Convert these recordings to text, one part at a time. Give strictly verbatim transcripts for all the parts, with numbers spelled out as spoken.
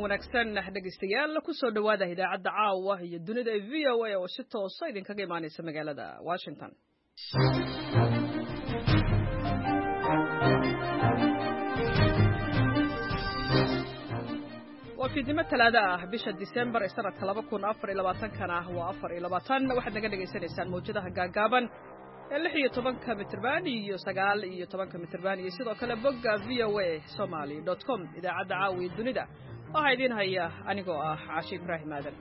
wanaagsan dhegeystayaal ku soo dhawaada idaacadda caawa iyo dunida V O A oo si toos ah idinkaga imaanaysa magaalada Washington. waa fiidnimo talaada ah bisha December sanadka laba kun afar iyo labaatan kana waa afar iyo labaatan waxaad naga dhageysanaysaan mawjadaha gaagaaban lix iyo toban mitirban iyo sagaal iyo toban mitirban iyo sidoo kale bogga v o a somali dot com idaacadda caawi dunida waxaa idin haya anigoo ah Caashi Ibraahim Aadan.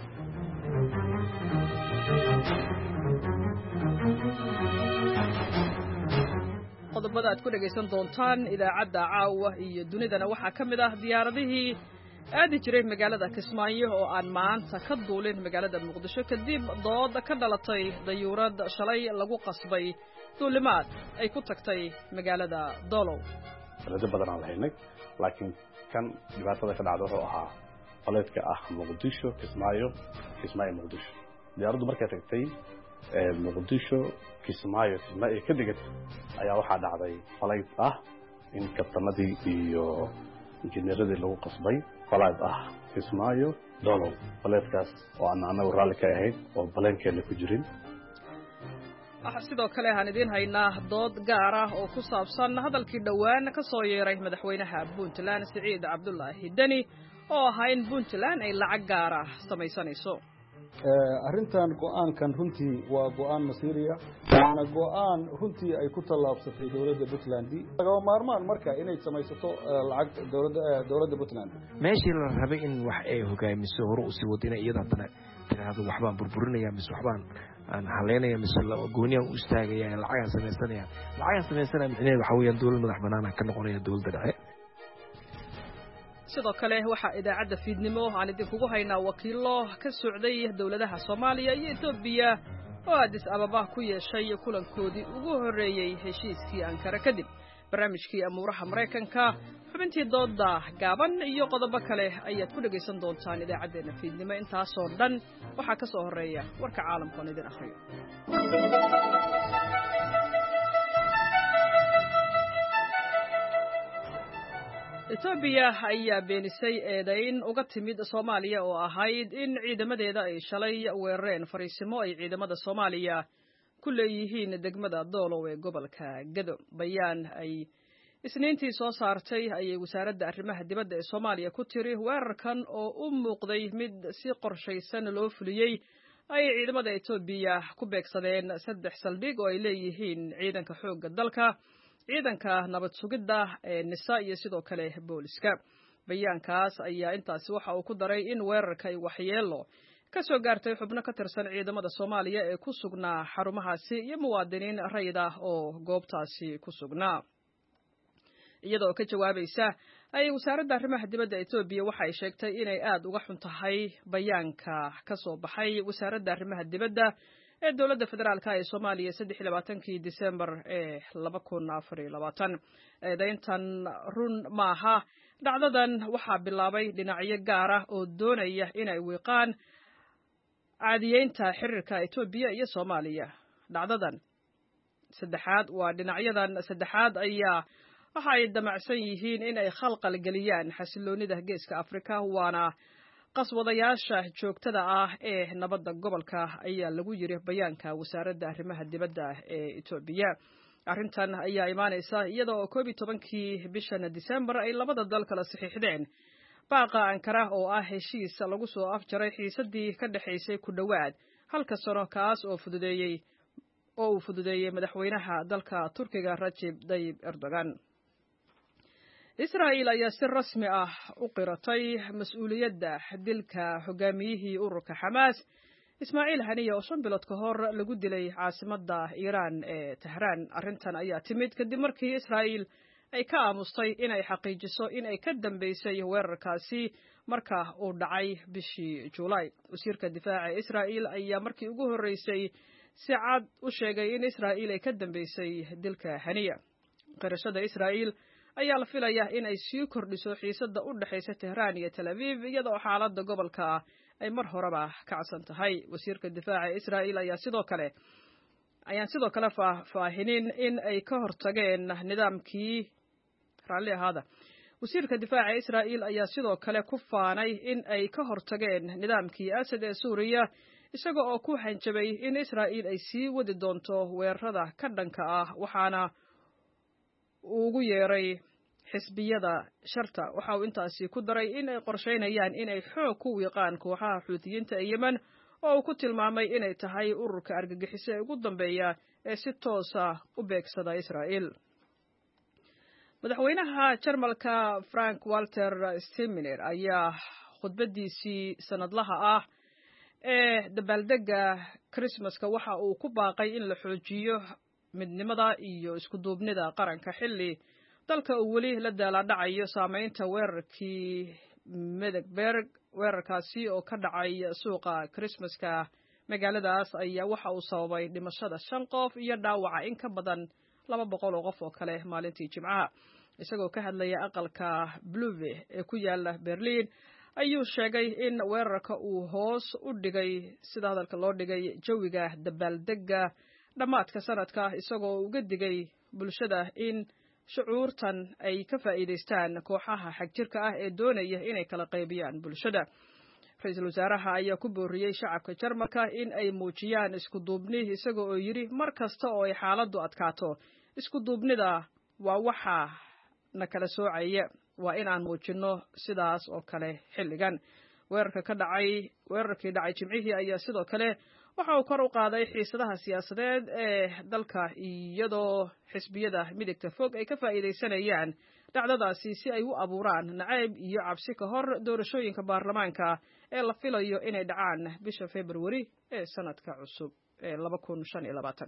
qodobada aad ku dhageysan doontaan idaacadda caawa iyo dunidana waxaa ka mid ah diyaaradihii aadi jiray magaalada Kismaayo oo aan maanta ka duulin magaalada Muqdisho kadib dood ka dhalatay dayuurad shalay lagu qasbay duulimaad ay ku tagtay magaalada Doolow. Dad badan aan lahaynay laakiin kan dhibaatada ka dhacday wuxuu ahaa faleedka ah Muqdisho Kismaayo Kismaayo Muqdisho. Diyaaraddu markay tagtay Muqdisho Kismaayo Kismaayo ka digad ayaa waxa dhacday faleed ah in kabtanadii iyo injineeradii lagu qasbay falaad ah Kismaayo Doolow. faleedkaas oo aan anagu raalli ka ahayn oo baleenkeena ku jirin. waxa sidoo kale aan idin haynaa dood gaar ah oo ku saabsan hadalkii dhawaan ka soo yeeray madaxweynaha Puntland Siciid Cabdullaahi Dani oo ahaa in Puntland ay lacag gaar ah samaysanayso. arrintan go'aankan runtii waa go'aan masiiriya waana go'aan runtii ay ku tallaabsatay dawladda Puntland laga maarmaan marka inay samaysato lacag dawladda dawladda Puntland meeshii la rabay in wax ay hogaamiso hore u sii wadina iyada hadana tiraahdo waxbaan burburinaya mis waxbaan aan haleynaya mis gooniyan u istaagaya lacag samaysanaya lacag samaysanaya micnaheedu waxa weeyaan dawlad madax bannaan ka noqonaya dawladda dhexe. sidoo kale waxa idaacadda fiidnimo aan idinkugu haynaa wakiilo ka socday dawladaha Soomaaliya iyo Itoobiya oo Addis Ababa ku yeeshay kulankoodii ugu horeeyay heshiiskii Ankara kadib barnaamijkii amuuraha Mareykanka xubintii dooda gaaban iyo qodobo kale ayaad ku dhageysan doontaan idaacadeena fiidnimo intaas oo dhan waxa ka soo horeeya warka caalamka oo idin akhriyo. Itoobiya ayaa beenisay eedayn uga timid Soomaaliya oo ahayd in ciidamadeeda ay shalay weerareen fariisimo ay ciidamada Soomaaliya ku leeyihiin degmada Doolow ee gobolka Gado. bayaan ay isniintii soo saartay ayay wasaaradda arrimaha dibadda ee Soomaaliya ku tiri weerarkan oo u muuqday mid si qorshaysan loo fuliyay ay ciidamada Itoobiya ku beegsadeen saddex saldhig oo ay leeyihiin ciidanka xoogga dalka ciidanka nabad sugidda ee nisa iyo sidoo kale booliska. bayaankaas ayaa intaasi waxa uu ku daray in weerarka ay waxyeelo ka soo gaartay xubno ka tirsan ciidamada Soomaaliya ee ku sugnaa xarumahaasi iyo muwaadiniin rayid ah oo goobtaasi ku sugnaa. iyadoo ka jawaabaysa ay wasaaradda arrimaha dibadda Itoobiya waxa ay sheegtay inay aad uga xun tahay bayaanka ka soo baxay wasaaradda arrimaha dibadda ee dawladda federaalka ee Soomaaliya saddex iyo labaatankii December ee laba kun afar iyo labaatan. eedayntan run maaha. dhacdadan waxaa bilaabay dhinacyo gaar ah oo doonaya inay wiiqaan caadiyeynta xiriirka Itoobiya iyo Soomaaliya. dhacdadan saddexaad waa dhinacyadan saddexaad ayaa waxa ay damacsan yihiin in ay khalqal geliyaan xasiloonida geeska Afrika waana qaswadayaasha joogtada ah ee nabadda gobolka ayaa lagu yiri bayaanka wasaaradda arrimaha dibadda ee Itoobiya. arrintan ayaa imaanaysa iyadoo koob iyo tobankii bishan December ay labada dal kala saxiixdeen baaqa Ankara oo ah heshiis lagu soo afjaray xiisadii ka dhaxaysay ku dhawaad halka sano kaas oo fududeeyay oo uu fududeeyay madaxweynaha dalka Turkiga Recep Tayyip Erdogan. Israa'iil ayaa si rasmi ah u qiratay mas'uuliyadda dilka hogaamiyihii ururka Xamaas Ismaaciil Haniya oo shan bilood ka hor lagu dilay caasimadda Iiraan ee Tehran. arrintan ayaa timid kadib markii Israa'iil ay ka aamustay inay xaqiijiso in ay ka dambeysay weerarkaasi marka uu dhacay bishii Juulaay. wasiirka difaaca Israa'iil ayaa markii ugu horeysay si cad u sheegay in Israa'iil ay ka dambeysay dilka Haniya. qirashada Israa'iil ayaa la filayaa in ay sii kordhiso xiisadda u dhaxaysa Tehran iyo Tel Aviv iyadoo xaaladda gobolka ay mar horeba kacsan tahay. wasiirka difaaca Israa'iil ayaa sidoo kale ayaan sidoo kale faahfaahinin in ay ka hortageen nidaamkii raalli ahaada wasiirka difaaca israa'iil ayaa sidoo kale ku faanay in ay ka hortageen nidaamkii asad ee suuriya isaga oo ku hanjabay in israa'iil ay sii wadi doonto weerarada ka dhanka ah waxaana uu ugu yeeray xisbiyada sharta waxa uu intaasi ku daray in ay qorsheynayaan in ay xoog ku wiiqaan kooxaha xuutiyiinta ee yemen oo uu ku tilmaamay inay tahay ururka argagixiso ee ugu dambeeya ee si toosa u beegsada israa'iil madaxweynaha jarmalka frank walter steinmeier ayaa khudbadiisii sanadlaha ah ee dabaaldega krismaska waxa uu ku baaqay in la xoojiyo midnimada iyo isku duubnida qaranka xilli dalka uu weli la daaladhacayo saameynta weerarkii Medegberg weerarkaasi oo ka dhacay suuqa Christmaska magaaladaas ayaa waxa uu sababay dhimashada shan qof iyo dhaawaca in ka badan laba boqol oo qof oo kale maalintii Jimcaha isagoo ka hadlaya aqalka Bluve ee ku yaala Berlin ayuu sheegay in weerarka uu hoos u dhigay sida hadalka loo dhigay jawiga dabaaldega dhamaadka sanadka isagoo uga digay bulshada in shucuurtan ay ka faa'iideystaan kooxaha xagjirka ah ee doonaya inay kala qaybiyaan bulshada ra'iisul wasaaraha ayaa ku booriyay shacabka Jarmalka in ay muujiyaan isku duubni isagoo oo yiri mar kasta oo ay xaaladdu adkaato isku duubnida waa waxa na kala soocaya waa in aan muujino sidaas oo kale xilligan weerarka ka dhacay weerarkii dhacay Jimcihii ayaa sidoo kale waxa uu kor u qaaday xiisadaha siyaasadeed ee dalka iyadoo xisbiyada midigta fog ay ka faa'iideysanayaan dhacdadaasi si ay u abuuraan nacayb iyo cabsi ka hor doorashooyinka baarlamaanka ee la filayo inay dhacaan bisha February ee sanadka cusub ee laba kun shan iyo labaatan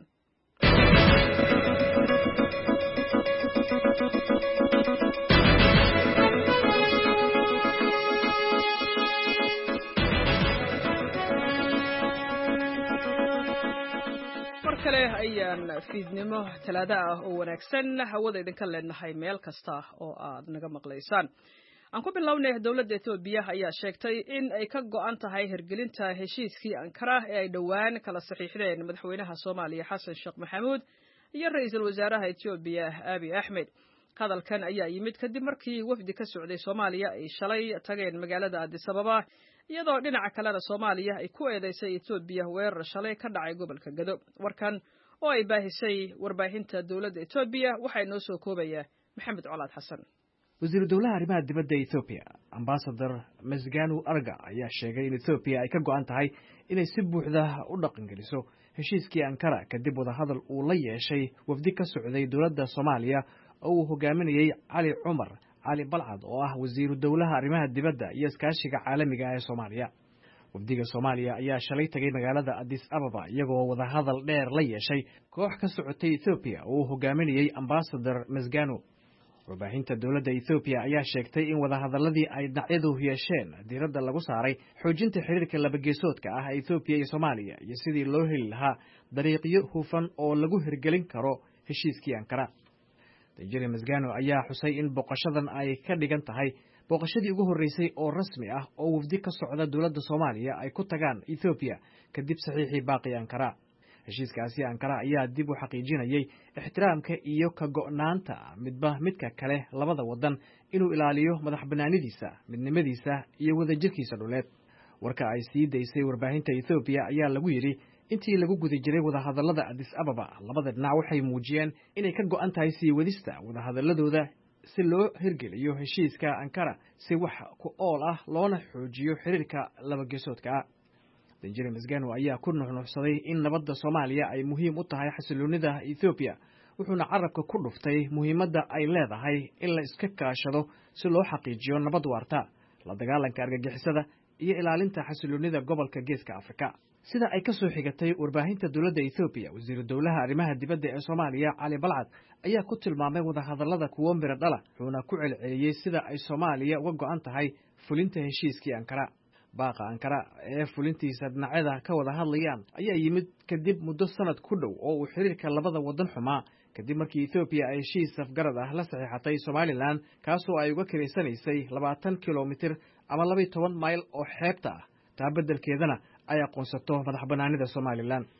kale ayaan fiidnimo talaada ah oo wanaagsan hawada idinka leenahay meel kasta oo aad naga maqlaysaan aan ku bilownay dawladda Itoobiya ayaa sheegtay in ay ka go'an tahay hirgelinta heshiiskii Ankara ee ay dhawaan kala saxiixdeen madaxweynaha Soomaaliya Xasan Sheekh Maxamuud iyo ra'iisul wasaaraha Itoobiya Abiy Ahmed hadalkan ayaa yimid kadib markii wafdi ka socday Soomaaliya ay shalay tageen magaalada Addis Ababa iyadoo dhinaca kalena Soomaaliya ay ku eedeysay Itoobiya weerar shalay ka dhacay gobolka Gado warkan oo ay baahisay warbaahinta dawladda Itoobiya waxay noo soo koobaya Maxamed Colaad Xasan wasiir dawlaha arrimaha dibadda Itoobiya ambassador Mesganu Arga ayaa sheegay in Itoobiya ay ka go'an tahay inay si buuxda u dhaqan geliso heshiiskii Ankara kadib wada hadal uu la yeeshay wafdi ka socday dawladda Soomaaliya oo uu hogaaminayay Cali Cumar Ali Balcad oo ah wasiiru dawlaha arrimaha dibadda iyo iskaashiga caalamiga ah ee Soomaaliya wafdiga Soomaaliya ayaa shalay tagay magaalada Addis Ababa iyagoo wada hadal dheer la yeeshay koox ka socotay Itoobiya oo uu hogaaminayay ambassador Mesganu warbaahinta dawladda Itoobiya ayaa sheegtay in wada hadaladii ay dhinacyadu yeesheen diiradda lagu saaray xoojinta xiriirka labageesoodka ah ee Itoobiya iyo Soomaaliya iyo sidii loo heli lahaa dariiqyo hufan oo lagu hirgelin karo heshiiskii Ankara Danjire Mesganu ayaa xusay in boqoshadan ay ka dhigan tahay boqoshadii ugu horeysay oo rasmi ah oo wafdi ka socda dawladda Soomaaliya ay ku tagaan Itoobiya kadib saxiixii baaqi Ankara heshiiskaasi Ankara ayaa dib u xaqiijinayay ixtiraamka iyo ka go'naanta midba midka kale labada wadan inuu ilaaliyo madaxbannaanidiisa midnimadiisa iyo wadajirkiisa dhuleed warka ay sii daysay warbaahinta Itoobiya ayaa lagu yiri intii lagu guda jiray wada hadallada Addis Ababa labada dhinac waxay muujiyeen inay ka go'an tahay sii wadista wada hadalladooda si loo hirgeliyo heshiiska Ankara si wax ku ool ah loona xoojiyo xiriirka labageesoodka ah Danjire Mesganu ayaa ku nuuxnuuxsaday in nabadda Soomaaliya ay muhiim u tahay xasiloonida Itoobiya wuxuuna carabka ku dhuftay muhiimadda ay leedahay in la iska kaashado si loo xaqiijiyo nabad waarta la dagaalanka argagixisada iyo ilaalinta xasiloonida gobolka Geeska Afrika sida ay ka soo xigatay warbaahinta dawladda Itoobiya wasiir dawlaha arrimaha dibadda ee Soomaaliya Cali Balcad ayaa ku tilmaamay wada hadallada kuwo miro dhala wuxuuna ku celceliyay sida ay Soomaaliya uga go'an tahay fulinta heshiiskii Ankara baaqa Ankara ee fulintiisa dhinacyada ka wada hadlayaan ayaa yimid kadib muddo sanad ku dhow oo uu xiriirka labada wadan xumaa kadib markii Itoobiya ay heshiis afgarad ah la saxiixatay Somaliland kaasoo ay uga kireysanaysay labaatan kiiloomitir ama laba iyo toban mayl oo xeebta ah taa beddelkeedana ay aqoonsato madaxbannaanida Somaliland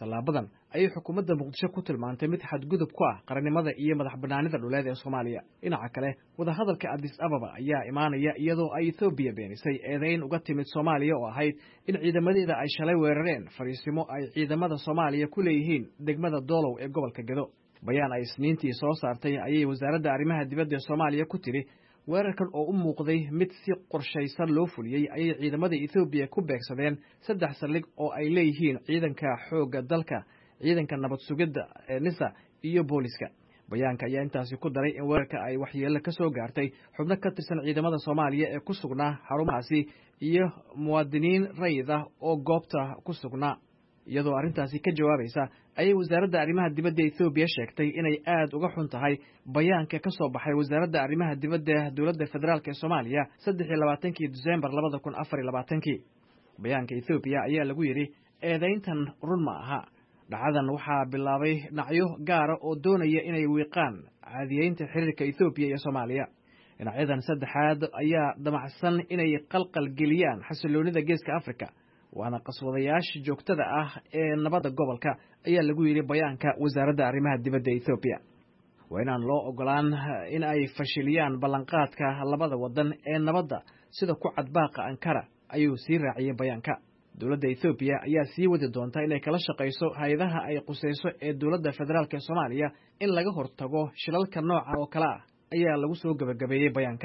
tallaabadan ayay xukuumadda muqdisho ku tilmaantay mid xadgudub ku ah qarannimada iyo madax bannaanida dhuleed ee soomaaliya dhinaca kale wadahadalka addis ababa ayaa imaanaya iyadoo ay ethoobiya beenisay eedayn uga timid soomaaliya oo ahayd in ciidamadeeda ay shalay weerareen fariisimo ay ciidamada soomaaliya ku leeyihiin degmada doolow ee gobolka gedo bayaan ay isniintii soo saartay ayay wasaaradda arrimaha dibadda ee soomaaliya ku tiri weerarkan oo u muuqday mid si qorshaysan loo fuliyey ayay ciidamada ethoobiya ku beegsadeen saddex saldhig oo ay leeyihiin ciidanka xoogga dalka ciidanka nabad sugidda ee nisa iyo booliska bayaanka ayaa intaasi ku daray in weerarka ay waxyeello ka soo gaartay xubno ka tirsan ciidamada soomaaliya ee ku sugnaa xarumahaasi iyo muwaadiniin rayid ah oo goobta ku sugnaa iyadoo arrintaasi ka jawaabaysa ayay wasaaradda arrimaha dibadda ethoobiya sheegtay inay aad uga xun tahay bayaanka ka soo baxay wasaaradda arrimaha dibadda dowladda federaalk ee soomaaliya saddex iyo labaatankii disembar labada kun afar iyo labaatankii bayaanka ethoobiya ayaa lagu yidhi eedayntan run ma aha dhacadan waxaa bilaabay dhinacyo gaara oo doonaya inay wiiqaan caadiyeynta xiriirka ethoobiya iyo soomaaliya dhinacyadan saddexaad ayaa damacsan inay qalqal geliyaan xasiloonida geeska afrika waana qaswadayaasha joogtada ah ee nabadda gobolka ayaa lagu yidhi bayaanka wasaaradda arrimaha dibadda ethoobiya waa inaan loo ogolaan in ay fashiliyaan ballanqaadka labada waddan ee nabadda sida ku cadbaaqa ankara ayuu sii raaciyey bayaanka dowladda ethoobiya ayaa sii wadi doonta inay kala shaqayso hay-adaha ay qusayso ee dowladda federaalk ee soomaaliya in laga hortago shilalka nooca oo kale ah ayaa lagu soo gebagabeeyey bayaanka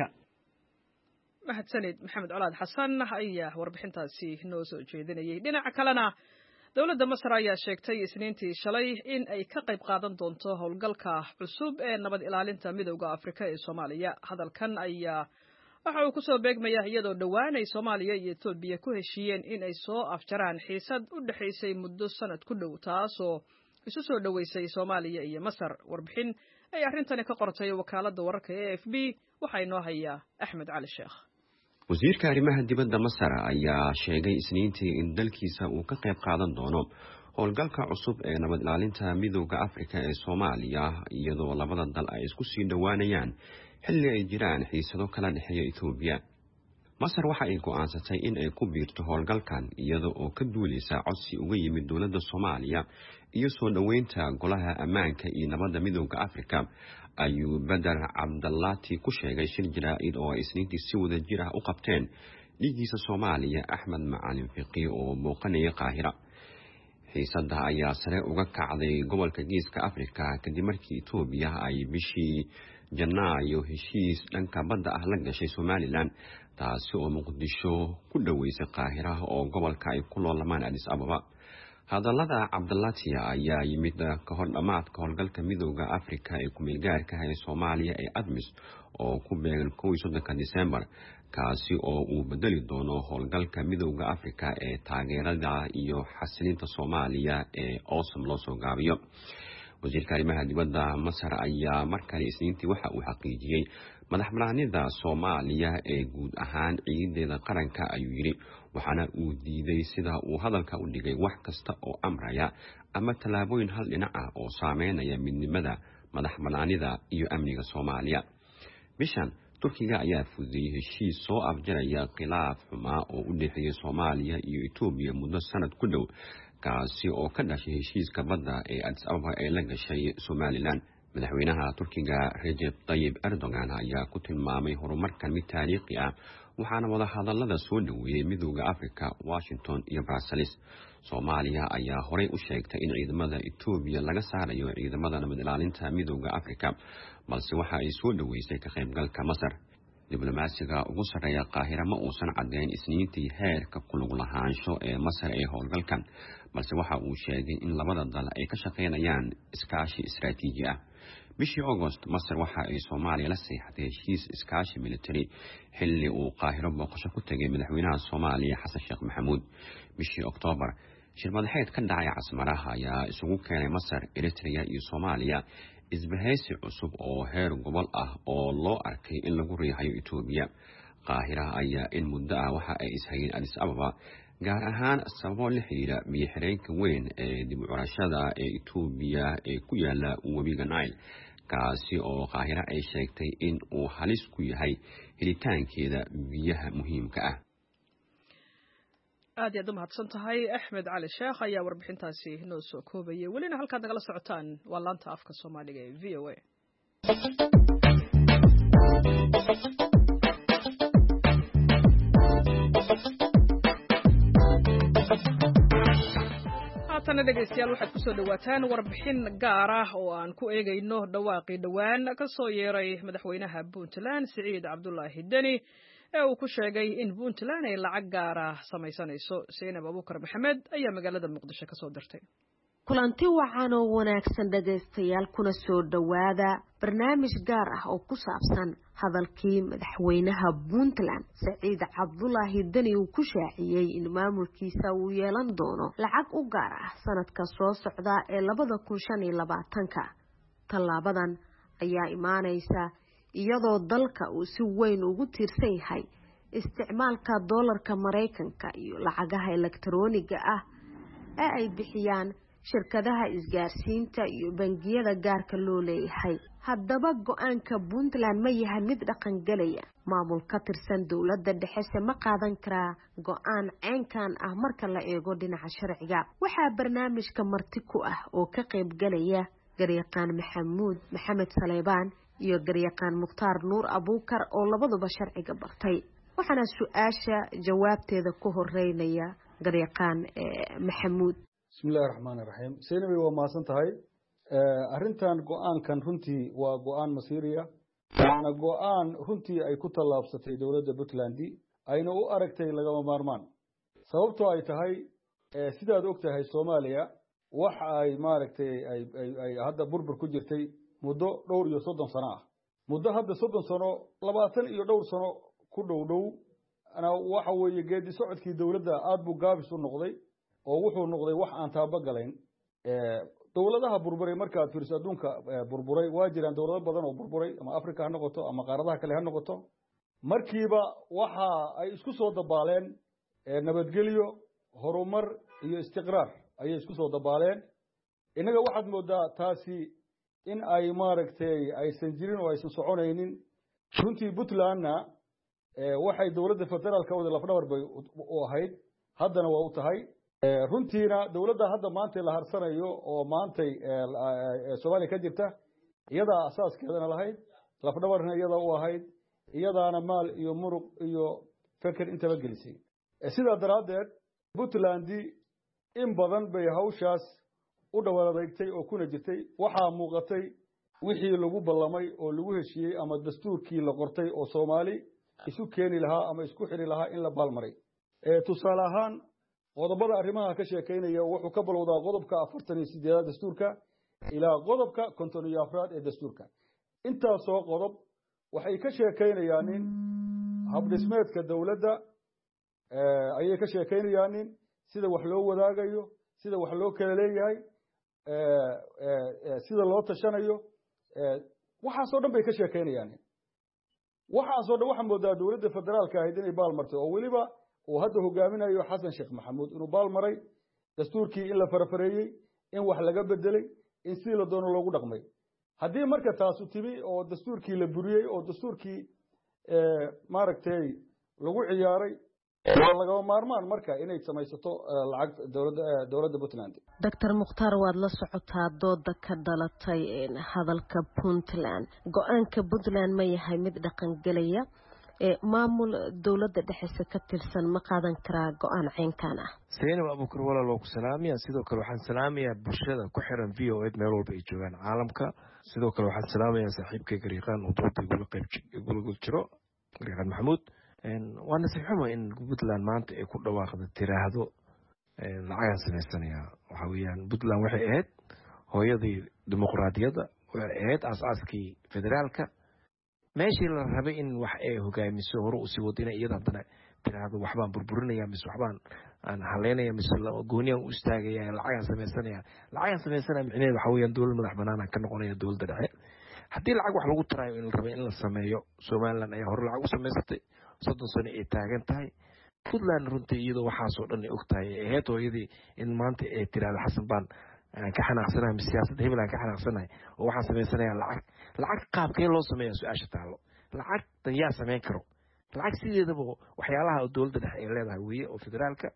mahadsanid maxamed colaad xasan ayaa warbixintaasi noo soo jeedinayay dhinaca kalena dowladda masar ayaa sheegtay isniintii shalay in ay ka qayb qaadan doonto howlgalka cusub ee nabad ilaalinta midowda afrika ee soomaaliya hadalkan ayaa waxa uu kusoo beegmaya iyadoo dhowaan ay soomaaliya iyo etoobiya ku heshiiyeen in ay soo afjaraan xiisad u dhexaysay muddo sanad ku dhow taasoo isu soo dhoweysay soomaaliya iyo masar warbixin ay arrintani ka qortay wakaaladda wararka e f b waxaa inoo hayaa axmed cali sheekh wasiirka arrimaha dibadda masar ayaa sheegay isniintii in dalkiisa uu ka qayb qaadan doono howlgalka cusub ee nabad ilaalinta midowda afrika ee soomaaliya iyadoo labada dal ay isku sii dhowaanayaan xilli ay jiraan xiisado kala dhexeeya etoobiya masar waxa ay go'aansatay in ay ku biirto howlgalkan iyada oo ka duulaysa codsi uga yimid dowladda soomaaliya iyo soo dhoweynta golaha ammaanka iyo nabadda midowda afrika ayuu badar cabdalaati ku sheegay shir jaraa'id oo ay isniintii si wada jir ah u qabteen dhigiisa soomaaliya axmed macalin fiqi oo booqanaya qaahira xiisada ayaa sare uga kacday gobolka geeska afrika kadib markii etoobiya ay bishii janaayo heshiis dhanka badda ah la gashay somalilan taasi oo muqdisho ku dhoweysay qaahira oo gobolka ay ku loolamaan addis ababa hadallada cabdalaatiya ayaa yimid ka hor dhammaadka howlgalka midowda afrika ee kumeelgaarka ee soomaaliya ee admis oo ku beegan kow iyo soddonka disembar kaasi oo uu bedeli doono howlgalka midowda afrika ee taageerada iyo xasilinta soomaaliya ee osom loo soo gaabiyo wasiirka arrimaha dibadda masar ayaa markale isniintii waxa uu xaqiijiyey madax banaanida soomaaliya ee guud ahaan ciidadeeda qaranka ayuu yidhi waxaana uu diiday sida uu hadalka u dhigay wax kasta oo amraya ama tallaabooyin hal dhinac ah oo saameynaya midnimada madax banaanida iyo amniga soomaaliya bishan turkiga ayaa fududeeyey heshiis soo afjaraya khilaaf xumaa oo u dhexeeya soomaaliya iyo etoobiya muddo sanad ku dhow kaasi oo ka dhashay heshiiska badda ee addis ababa ee la gashay somalilan madaxweynaha turkiga Recep Tayyip Erdogan ayaa ku tilmaamay horumarkan mid taariikhi ah waxaana wada hadallada soo dhaweeyay midowda afrika Washington iyo Brussels Soomaaliya ayaa horey u sheegtay in ciidamada Ethiopia laga saarayo ciidamada nabad ilaalinta midowda afrika balse waxa ay soo dhaweysay ka qaybgalka Masar diblomaasiga ugu sareeya Qaahira ma uusan cadeyn isniintii heerka ku lug lahaansho ee Masar ee howlgalkan balse waxa uu sheegay in labada dal ay ka shaqeynayaan iskaashi istiraatiiji ah bishii August Masar waxa ay Soomaaliya la saxiixday heshiis iskaashi military xilli uu Qaahiro booqasho ku tagay madaxweynaha Soomaaliya Xasan Sheekh Maxamuud bishii October shir madaxeed ka dhacay Casmaraha ayaa isugu keenay Masar Eritrea iyo Soomaaliya isbahaysi cusub oo heer gobol ah oo loo arkay in lagu riixayo Ethiopia Qaahira ayaa in muddo ah waxa ay ishayeen Addis Ababa gaar ahaan sababo la xiriira biyo xireenka weyn ee dib u curashada ee Ethiopia ee ku yaala webiga Nile kaasi oo Qaahira ay sheegtay in uu halis ku yahay helitaankeeda biyaha muhiimka ah aad iyo aad u mahadsan tahay axmed cali sheekh ayaa warbixintaasi noo soo koobayay welina halkaad nagala socotaan waa laanta afka soomaaliga ee v o a haatana dhegaystayaal waxaad kusoo dhawaataan warbixin gaar ah oo aan ku eegayno dhawaaqii dhowaan ka soo yeeray madaxweynaha puntland siciid cabdulaahi deni ee uu ku sheegay in puntland ay lacag gaara samaysanayso Zainab Abuukar Maxamed ayaa magaalada Muqdisho ka soo dirtay kulanti wacan oo wanaagsan dhagaystayaal kuna soo dhawaada barnaamij gaar ah oo ku saabsan hadalkii madaxweynaha Puntland Siciid Cabdulaahi Deni uu ku shaaciyay in maamulkiisa uu yeelan doono lacag u gaar ah sanadka soo socda ee laba kun shan iyo labaatan talaabadan ayaa imaanaysa iyadoo dalka uu si weyn ugu tiirsan yahay isticmaalka doolarka Mareykanka iyo lacagaha elektarooniga ah ee ay bixiyaan shirkadaha isgaarsiinta iyo bangiyada gaarka loo leeyahay haddaba go'aanka Puntland ma yahay mid dhaqan galaya maamul ka tirsan dawladda dhexe ma qaadan karaa go'aan caynkan ah marka la eego dhinaca sharciga waxaa barnaamijka marti ku ah oo ka qayb galaya garyaqaan Maxamuud Maxamed Saleebaan iyo garyaqaan Mukhtaar Nuur Abuukar oo labaduba sharciga bartay waxaana su'aasha jawaabteeda ku horeynaya garyaqaan Maxamuud bismillaahir rahmaanir rahiim Zainab waa maasan tahay arrintan go'aankan runtii waa go'aan masiiriya waana go'aan runtii ay ku tallaabsatay dawladda Puntland ayna u aragtay lagama maarmaan sababtoo ay tahay sidaad ogtahay Soomaaliya wax ay maaragtay ay ay hadda burbur ku jirtay muddo dhowr iyo soddon sano ah muddo hadda soddon sano labaatan iyo dhowr sano ku dhow dhow ana waxa weeye geedi socodkii dawladda aad buu gaabis u noqday oo wuxuu noqday wax aan taaba galayn ee dawladaha burburay markaad fiirso adduunka burburay waa jiraan dawlado badan oo burburay ama Afrika ha noqoto ama qaaradaha kale ha noqoto markiiba waxa ay isku soo dabaaleen nabadgelyo horumar iyo istiqraar ayay isku soo dabaaleen inaga waxaad moodaa taasi in ay maaragtay aysan jirin oo aysan soconaynin runtii Puntlandna waxay dawladda federaalka wada lafdhabar bay u ahayd haddana waa u tahay runtiina dawladda hadda maanta la harsanayo oo maanta Soomaaliya ka jirta iyada asaaskeedana lahayd lafdhabarna iyada u ahayd iyadaana maal iyo muruq iyo fikir intaba gelisay sida daraadeed Puntland in badan bay hawshaas u dhawaaladeegtay oo kuna jirtay waxa muuqatay wixii lagu ballamay oo lagu heshiyay ama dastuurkii la qortay oo Soomaali isu keeni lahaa ama isku xiri lahaa in la balmaray ee tusaale ahaan qodobada arrimaha ka sheekeynaya wuxuu ka balowdaa qodobka afartan iyo siddeed dastuurka ilaa qodobka konton iyo afar ee dastuurka intaas oo qodob waxay ka sheekeynayaan in hab dhismeedka dawladda ee ayay ka sheekeynayaan in sida wax loo wadaagayo sida wax loo kala leeyahay ee sida loo tashanayo ee waxa soo dhan bay ka sheekeynayaan waxa soo dhan waxa moodaa dawladda federaalka ah inay baal martay oo waliba oo hadda hogaaminayo Xasan Sheekh Maxamuud inuu baal maray dastuurkii in la farafareeyay in wax laga bedelay in si la doono loogu dhaqmay haddii marka taas u timi oo dastuurkii la buriyay oo dastuurkii ee maaragtay lagu ciyaaray waa laga maarmaan marka inay samaysato lacag dawladda dawladda Puntland Doctor Mukhtaar waad la socotaa dooda ka dhalatay hadalka Puntland go'aanka Puntland ma yahay mid dhaqan galaya ee maamul dawladda dhexe ka tirsan ma qaadan karaa go'aan caynkan ah Zainab Abuukar walaal oo ku salaamiya sidoo kale waxaan salaamayaa bulshada ku xiran V O A meel walba ay joogaan caalamka sidoo kale waxaan salaamayaa saaxiibkay garyaqaan oo dooda ugu qayb ugu jiro garyaqaan Maxamuud waa nasiib xumo in Puntland maanta ay ku dhawaaqdo tiraahdo lacag samaysanaya waxa weeyaan Puntland waxay ahayd hooyadii dimuqraadiyadda waxay ahayd aasaaskii federaalka meeshii la rabay in wax ay hogaamiso hore u sii wadina iyada hadana tiraahdo waxbaan burburinaya mis waxbaan aan haleynaya mis gooniyan u istaagaya lacag samaysanaya lacag sameysanaya micnaheedu waxa weeyaan dawlad madax banaan ka noqonaya dawladda dhexe haddii lacag wax lagu tarayo in la rabay in la sameeyo Soomaaliland ay hore lacag u samaysatay soddon sano ay taagan tahay Puntland runtii iyadoo waxaas oo dhan ay ogtahay ee hooyadii in maanta ay tiraahdo Xasan baan ka xanaaqsanahay siyaasadda hebel aan ka xanaaqsanahay oo waxaan sameysanayaa lacag lacag qaabkee loo sameeyaa su'aasha taalo lacag tan yaa sameyn karo lacag sideedaba waxyaalaha dawladda dhexe ay leedahay weeye oo federaalka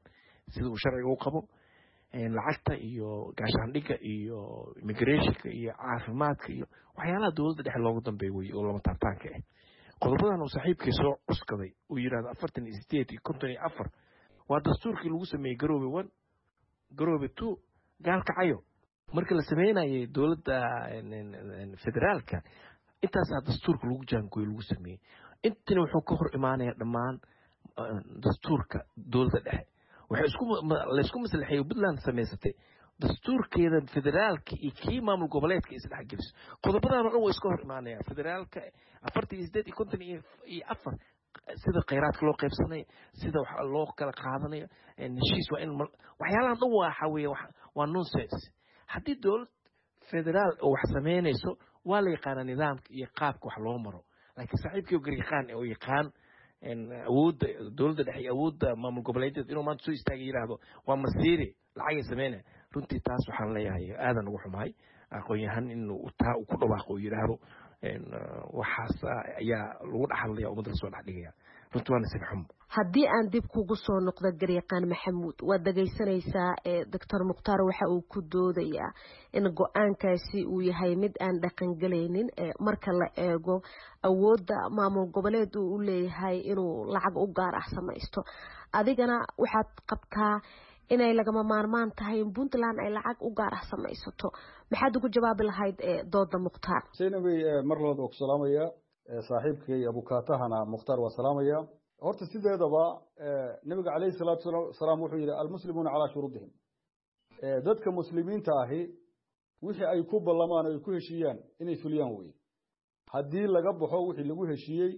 sida uu sharciga u qabo lacagta iyo gaashaandhigga iyo immigrationka iyo caafimaadka iyo waxyaalaha dowladda dhexe loogu dambeeyo wey oo lama taabtaanka ah qodobadan uu saaxiibkii soo cuskaday uu yidhahdo afartan iyo sideed iyo konton iyo afar waa dastuurkii lagu sameeyey garoobe one garoobe two gaalkacayo marka la sameynayay dowladda federaalka intaasaa dastuurka lagu jaangooyo lagu sameeyey intina wuxuu ka hor imaanaya dhammaan dastuurka dowladda dhexe waxay isku laysku maslaxeeyo Puntland samaysatay dastuurkeeda federaalka iyo kii maamul goboleedka isdhex geliso qodobadan oo dhan way iska hor imaanayaan federaalka afartan iyo sideed iyo konton iyo afar sida kheyraadka loo qaybsanayo sida wax loo kala qaadanayo heshiis waa in waxyaalahan dhan waxa weeye waa nonsense haddii dowlad federaal oo wax sameynayso waa la yaqaana nidaamka iyo qaabka wax loo maro laakiin saaxiibkii oo garyaqaan oo yaqaan awoodda dowladda dhexe awoodda maamul goboleedyada inuu maanta soo istaagay yidhaahdo waa masiiri lacagay sameynaya runtii taas waxaan leeyahay aadan ugu xumahay aqoon-yahan inuu taa ku dhawaaqo oo yidhaahdo waxaas ayaa lagu dhexadlaya ummadda lasoo dhex dhigaya runtii waa nasiib xumo haddii aan dib kugu soo noqdo garyaqaan maxamuud waad dhegaysanaysaa doctor mukhtaar waxa uu ku doodayaa in go-aankaasi uu yahay mid aan dhaqangelaynin marka la eego awoodda maamul goboleed uu u leeyahay inuu lacag u gaar ah samaysto adigana waxaad qabtaa inay lagama maarmaan tahay in Puntland ay lacag u gaar ah samaysato maxaad ugu jawaabi lahayd dooda mukhtaar saynabi mar labaad oo salaamaya saaxiibkay abukaatahana mukhtaar waa salaamaya horta sideedaba nabiga calayhi salaatu wasalaam wuxuu yidhi almuslimuuna calaa shuruudihim dadka muslimiinta ahi wixii ay ku ballamaan oo ay ku heshiiyaan inay fuliyaan weye haddii laga baxo wixii lagu heshiiyey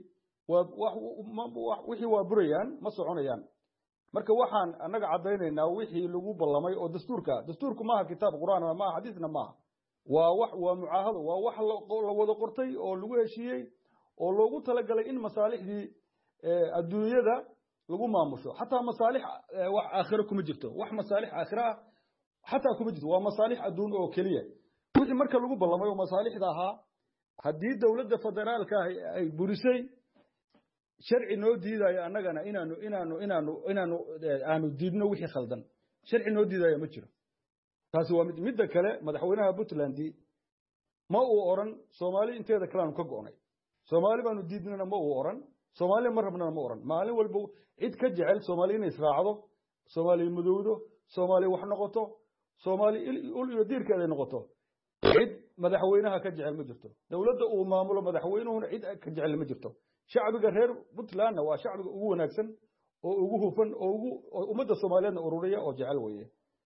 wixii waa burayaan ma soconayaan marka waxaan annaga caddaynaynaa wixii lagu ballamay oo dastuurka dastuurku maaha kitaab qur'aan maaha xadiisna maaha waa wax waa mucaahado waa wax la wada qortay oo lagu heshiiyey oo loogu talagalay in masaalixdii adduunyada lagu maamusho xataa masaalix wax aakhiro kuma jirto wax masaalix aakhiro ah xataa kuma jirto waa masaalix adduun oo keliya wixii marka lagu ballamay oo masaalixda ahaa haddii dowladda federaalka ay burisay sharci noo diidayo annagana inaanu inaanu inaanu inaanu aanu diidno wixii khaldan sharci noo diidayo ma jiro taasi waa midda kale madaxweynaha Puntland ma uu oran Soomaali inteeda kale aanu ka go'nay Soomaali baanu diidnana ma uu oran Soomaali ma rabnana ma oran maalin walba cid ka jecel Soomaali inay israacdo Soomaali madowdo Soomaali wax noqoto Soomaali ul iyo diirkeeda noqoto cid madaxweynaha ka jecel ma jirto dowladda uu maamulo madaxweynuhuna cid ka jecel ma jirto shacbiga reer Puntland waa shacbiga ugu wanaagsan oo ugu hufan oo ugu ummadda Soomaaliyeedna ururiya oo jecel weeye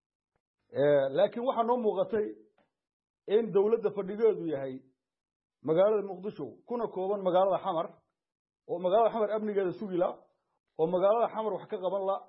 ee laakiin waxa noo muuqatay in dowladda fadhigeedu yahay magaalada Muqdisho kuna kooban magaalada Xamar oo magaalada Xamar amnigeeda sugila oo magaalada Xamar wax ka qaban la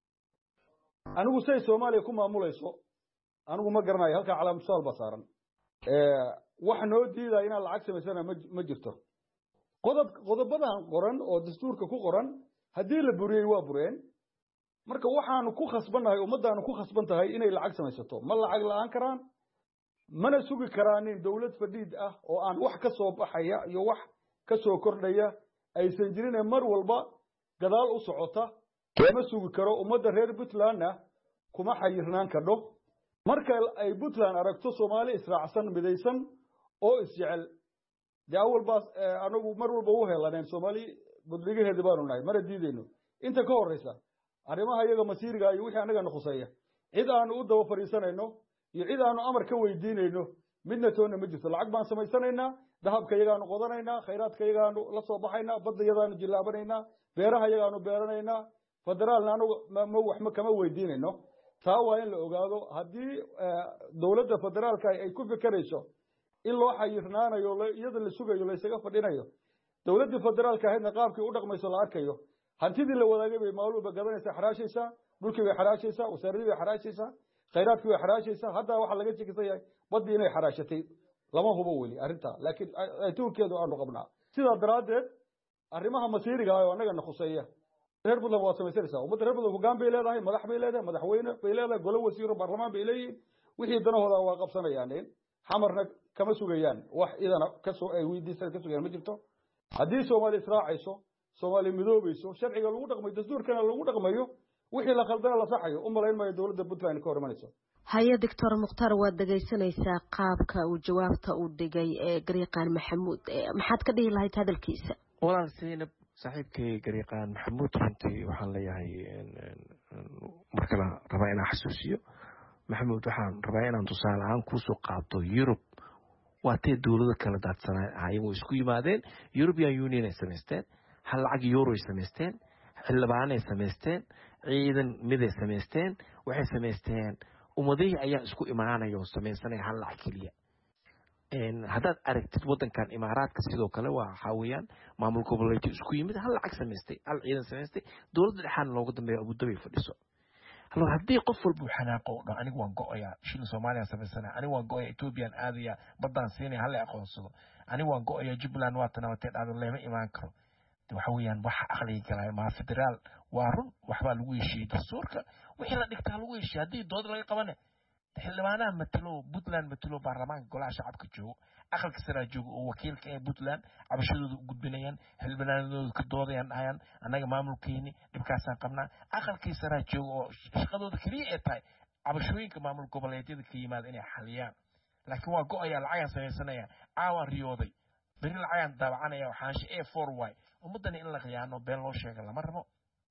anigu say Soomaaliya ku maamulayso anigu ma garanayo halka calaamad su'aal basaaran ee wax noo diiday in lacag samaysana ma jirto qodob qodobadan qoran oo dastuurka ku qoran hadii la buriyay waa bureen marka waxaanu ku khasbanahay ummadaanu ku khasban tahay inay lacag samaysato ma lacag la'aan karaan mana sugi karaan in dawlad fadhiid ah oo aan wax ka soo baxaya iyo wax ka soo kordhaya aysan jirin mar walba gadaal u socota ma sugi karo ummadda reer Puntland kuma xayirnaan karo marka ay Puntland aragto Soomaali israacsan midaysan oo isjecel daawal baas anagu mar walba u helaneen Soomaali budligeeda baanu nahay mar diideyno inta ka horeysa arimaha iyaga masiiriga iyo wixii anaga noqosaya cid aanu u daba fariisanayno iyo cid aanu amar ka weydiinayno midna toona ma jirto lacag baan samaysanayna dahabka iyagaanu qodanayna khayraadka iyagaanu la soo baxayna badda iyagaanu jilaabanayna beeraha iyagaanu beeranayna federaalna anagu ma wax ma kama weydiinayno taa waa in la ogaado hadii dawladda federaalka ay ku fikrayso in loo xayirnaanayo iyada la sugayo la isaga fadhinayo dawladda federaalka ahna qaabkii u dhaqmayso la arkayo hantidii la wadaagay bay maalwalba gadanaysa xaraashaysa dhulkii bay xaraashaysa wasaaradii bay xaraashaysa khayraadkii bay xaraashaysa hadda waxa laga jikisayaa badii inay xaraashatay lama hubo wali arinta laakiin ay tuurkeedu aanu qabnaa sida daraadeed arrimaha masiiriga ah oo anaga naxuseeya reer Puntland waa samaysanaysa ummadda reer Puntland hogaan bay leedahay madax bay leedahay madaxweyne bay leedahay golo wasiiro baarlamaan bay leeyihiin wixii danahooda waa qabsanayaan xamarna kama sugayaan wax idana ka soo ay weydiisan ka sugayaan ma jirto hadii Soomaali israacayso Soomaali midoobayso sharciga lagu dhaqmay dastuurkana lagu dhaqmayo wixii la khaldana la saxayo u malayn maayo dowladda puntland ka hor imanayso. haye doctor mukhtaar waad dhegaysanaysaa qaabka uu jawaabta u dhigay ee garyaqaan maxamuud maxaad ka dhihi lahayd hadalkiisa? walaal Zainab saaxiibkay garyaqaan maxamuud runtii waxaan leeyahay markala rabaa inaan xasuusiyo maxamuud waxaan rabaa inaan tusaale ahaan kusoo qaato Europe waa tee dowlado kala daadsanay ayay isku yimaadeen European Union ay samaysteen hal lacag euro ay samaysteen xildhibaan ay samaysteen ciidan mid ay samaysteen waxay samaysteen ummadihii ayaa isku imaanaya oo samaysanay hal lacag keliya een haddaad aragtid wadankan imaaraadka sidoo kale waa waxa weeyaan maamul goboleedyo isku yimid hal lacag samaystay hal ciidan samaystay dowladda dhexaan loogu dambeeyo Abu Dhabi fadhiso halo haddii qof walba xanaaqo oo anigu waan go'ayaa shil Soomaaliya samaysanaa anigu waan go'ayaa Ethiopian aadaya badan siinay hal aqoonsado anigu waan go'ayaa Jubaland waa tan wateed aad leema imaan karo waxa weeyaan waxa aqliga galay ma federaal waa run waxba lagu yeeshay dastuurka wixii la dhigtaa lagu yeeshay haddii dood laga qabane xildhibaanaha matalo Puntland matalo baarlamaanka golaha shacabka joogo aqalka sare joogo oo wakiilka ee Puntland cabashadooda u gudbinayaan xildhibaanadooda ka doodayaan ayaan anaga maamulkeeni dhibkaasaan qabnaa aqalkii sare joogo oo shaqadooda kaliya ay tahay cabashooyinka maamul goboleedyada ka yimaada inay xaliyaan laakiin waa go'aya lacag samaysanaya caawa riyooday bari lacag daabacanaya waxaan shi A four Y ummadana in la qiyaano been loo sheego lama rabo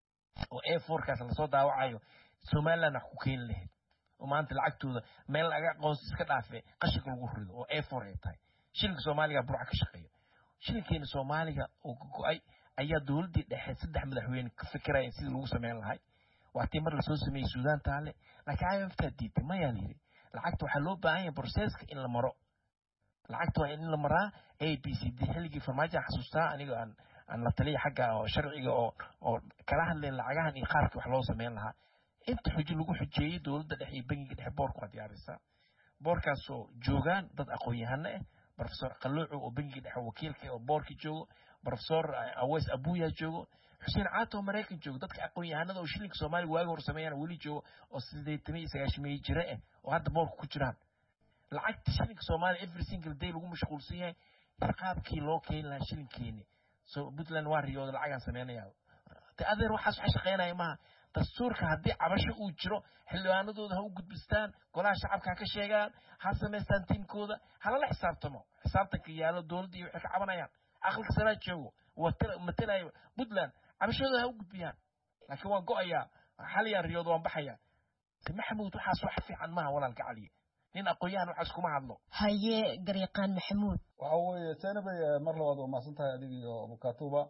oo A four kaas la soo daawacayo Soomaaliland wax ku keen leh oo maanta lacagtooda meel laga qoys iska dhaafay qashka lagu rido oo A four ay tahay shilka Soomaaliga burca ka shaqeeyo shilkeena Soomaaliga oo go'ay ayaa dawladda dhexe saddex madaxweyne ka fikirayeen sidii lagu sameyn lahaa waa tii mar la soo sameeyay Suudaan taale laakiin ay waftaadiitay ma yaaliiri lacagta waxa loo baahan yahay processka in la maro lacagta waa in la maraa A B C D xilligii farmaajo xasuustaa aniga aan aan la taliya xagga oo sharciga oo oo kala hadleen lacagahan iyo qaarka wax loo sameyn lahaa inta xujo lagu xujeeyay dawladda dhexe iyo bangiga dhexe boorka waa diyaarisa boorkaas oo joogaan dad aqoon-yahano ah professor Qalluuco oo bangiga dhexe wakiilka oo boorka joogo professor Awees Abuya joogo Xuseen Caato Mareykan joogo dadka aqoon-yahanada oo shilinka Soomaaliga waaga hor sameeyaan wali joogo oo siddeetan iyo sagaashan jira ah oo hadda boorka ku jiraan lacagta shilinka Soomaaliya every single day lagu mashquulsan yahay qaabkii loo keen lahaa shilinkeeni so Puntland waa riyooda lacag sameynaya ta adeer waxa soo shaqeynaya ma dastuurka haddii cabasho uu jiro xildhibaanadooda ha u gudbistaan golaha shacabka ka sheegaan ha sameystaan tiimkooda hala la xisaabtamo xisaabtanka yaalo dawladda iyo wixii ka cabanayaan aqalka sare joogo wata matalayo Puntland cabashadooda ha u gudbiyaan laakiin waa go'aya xaliya riyooda waan baxaya maxamuud waxa soo fiican ma walaalka cali nin aqoon waxa isku ma hadlo haye garyaqaan maxamuud waxa weeye Zainabay mar labaad oo maasantahay adiga iyo Bukatuba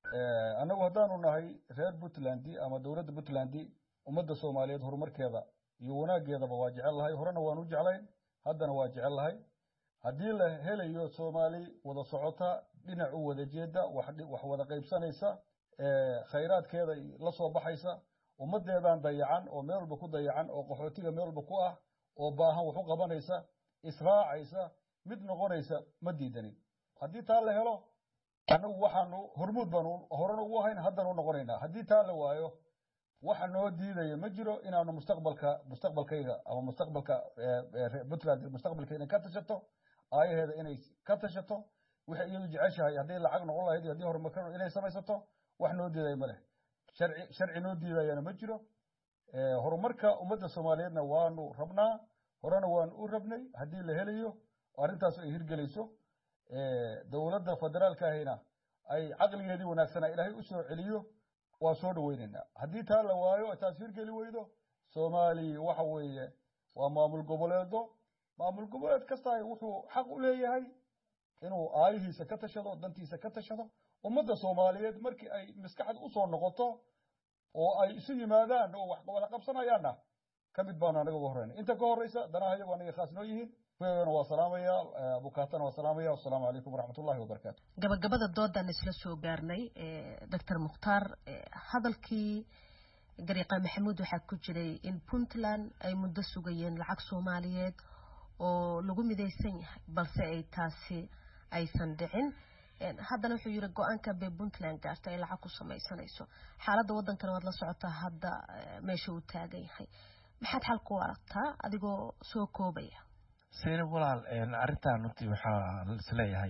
ee anagu hadaanu nahay reer Puntland ama dawladda Puntland ummadda Soomaaliyeed horumarkeeda iyo wanaageeda waa jecel lahay horena waan u jeclayn haddana waa jecel lahay hadii la helayo Soomaali wada socota dhinac u wada jeeda wax wax wada qaybsanaysa ee khayraadkeeda la soo baxaysa ummadeedan dayacan oo meel walba ku dayacan oo qaxootiga meel walba ku ah oo baahan wax u qabanaysa israacaysa mid noqonaysa ma diidanin hadii taa la helo anagu waxaanu hormuud baan horena ugu hayn haddana u noqonaynaa hadii taa la waayo waxa noo diidaya ma jiro inaanu mustaqbalka mustaqbalkayga ama mustaqbalka Puntland mustaqbalkeena ka tashato ayaheeda inay ka tashato wixii iyadu jeceshahay hadii lacag noqon lahayd hadii horumarka inay samaysato wax noo diiday ma leh sharci sharci noo diidayana ma jiro ee horumarka ummadda Soomaaliyeedna waanu rabnaa horena waan u rabnay hadii la helayo arintaas ay hirgelayso ee dawladda federaalka ahayna ay aqligeedii wanaagsanaa Ilaahay u soo celiyo waa soo dhaweynayna hadii taa la waayo taas hirgeli weydo Soomaali waxa weeye waa maamul goboleedo maamul goboleed kasta wuxuu xaq u leeyahay inuu aayihiisa ka tashado dantiisa ka tashado ummadda Soomaaliyeed markii ay maskaxad u soo noqoto oo ay isu yimaadaan oo wax wada qabsanayaana kamid baan anaga ugu horeeyay inta ka horeysa danaha iyagu anaga khaas noo yihiin فأنا وسلامية بكاتنا وسلامية والسلام عليكم ورحمة الله وبركاته. قبل قبل الدودة نسلا سو قارني دكتور مختار هذا الكي قريقة محمود وحكو جري إن بونتلان أي مدة سوقيين العكس سوماليات ولقوم ذي سنة بل سأي تاسي أي سندعين هذا نوحي يرجو أنك ببونتلان قارتا إلى عكس سماي سنيسو حالة ودن كانوا لا سعطة هذا ماشي وتاجي حي محد حلقو عرفتها أديكو سو كوبية سير walaal een arintan runtii waxa isleeyahay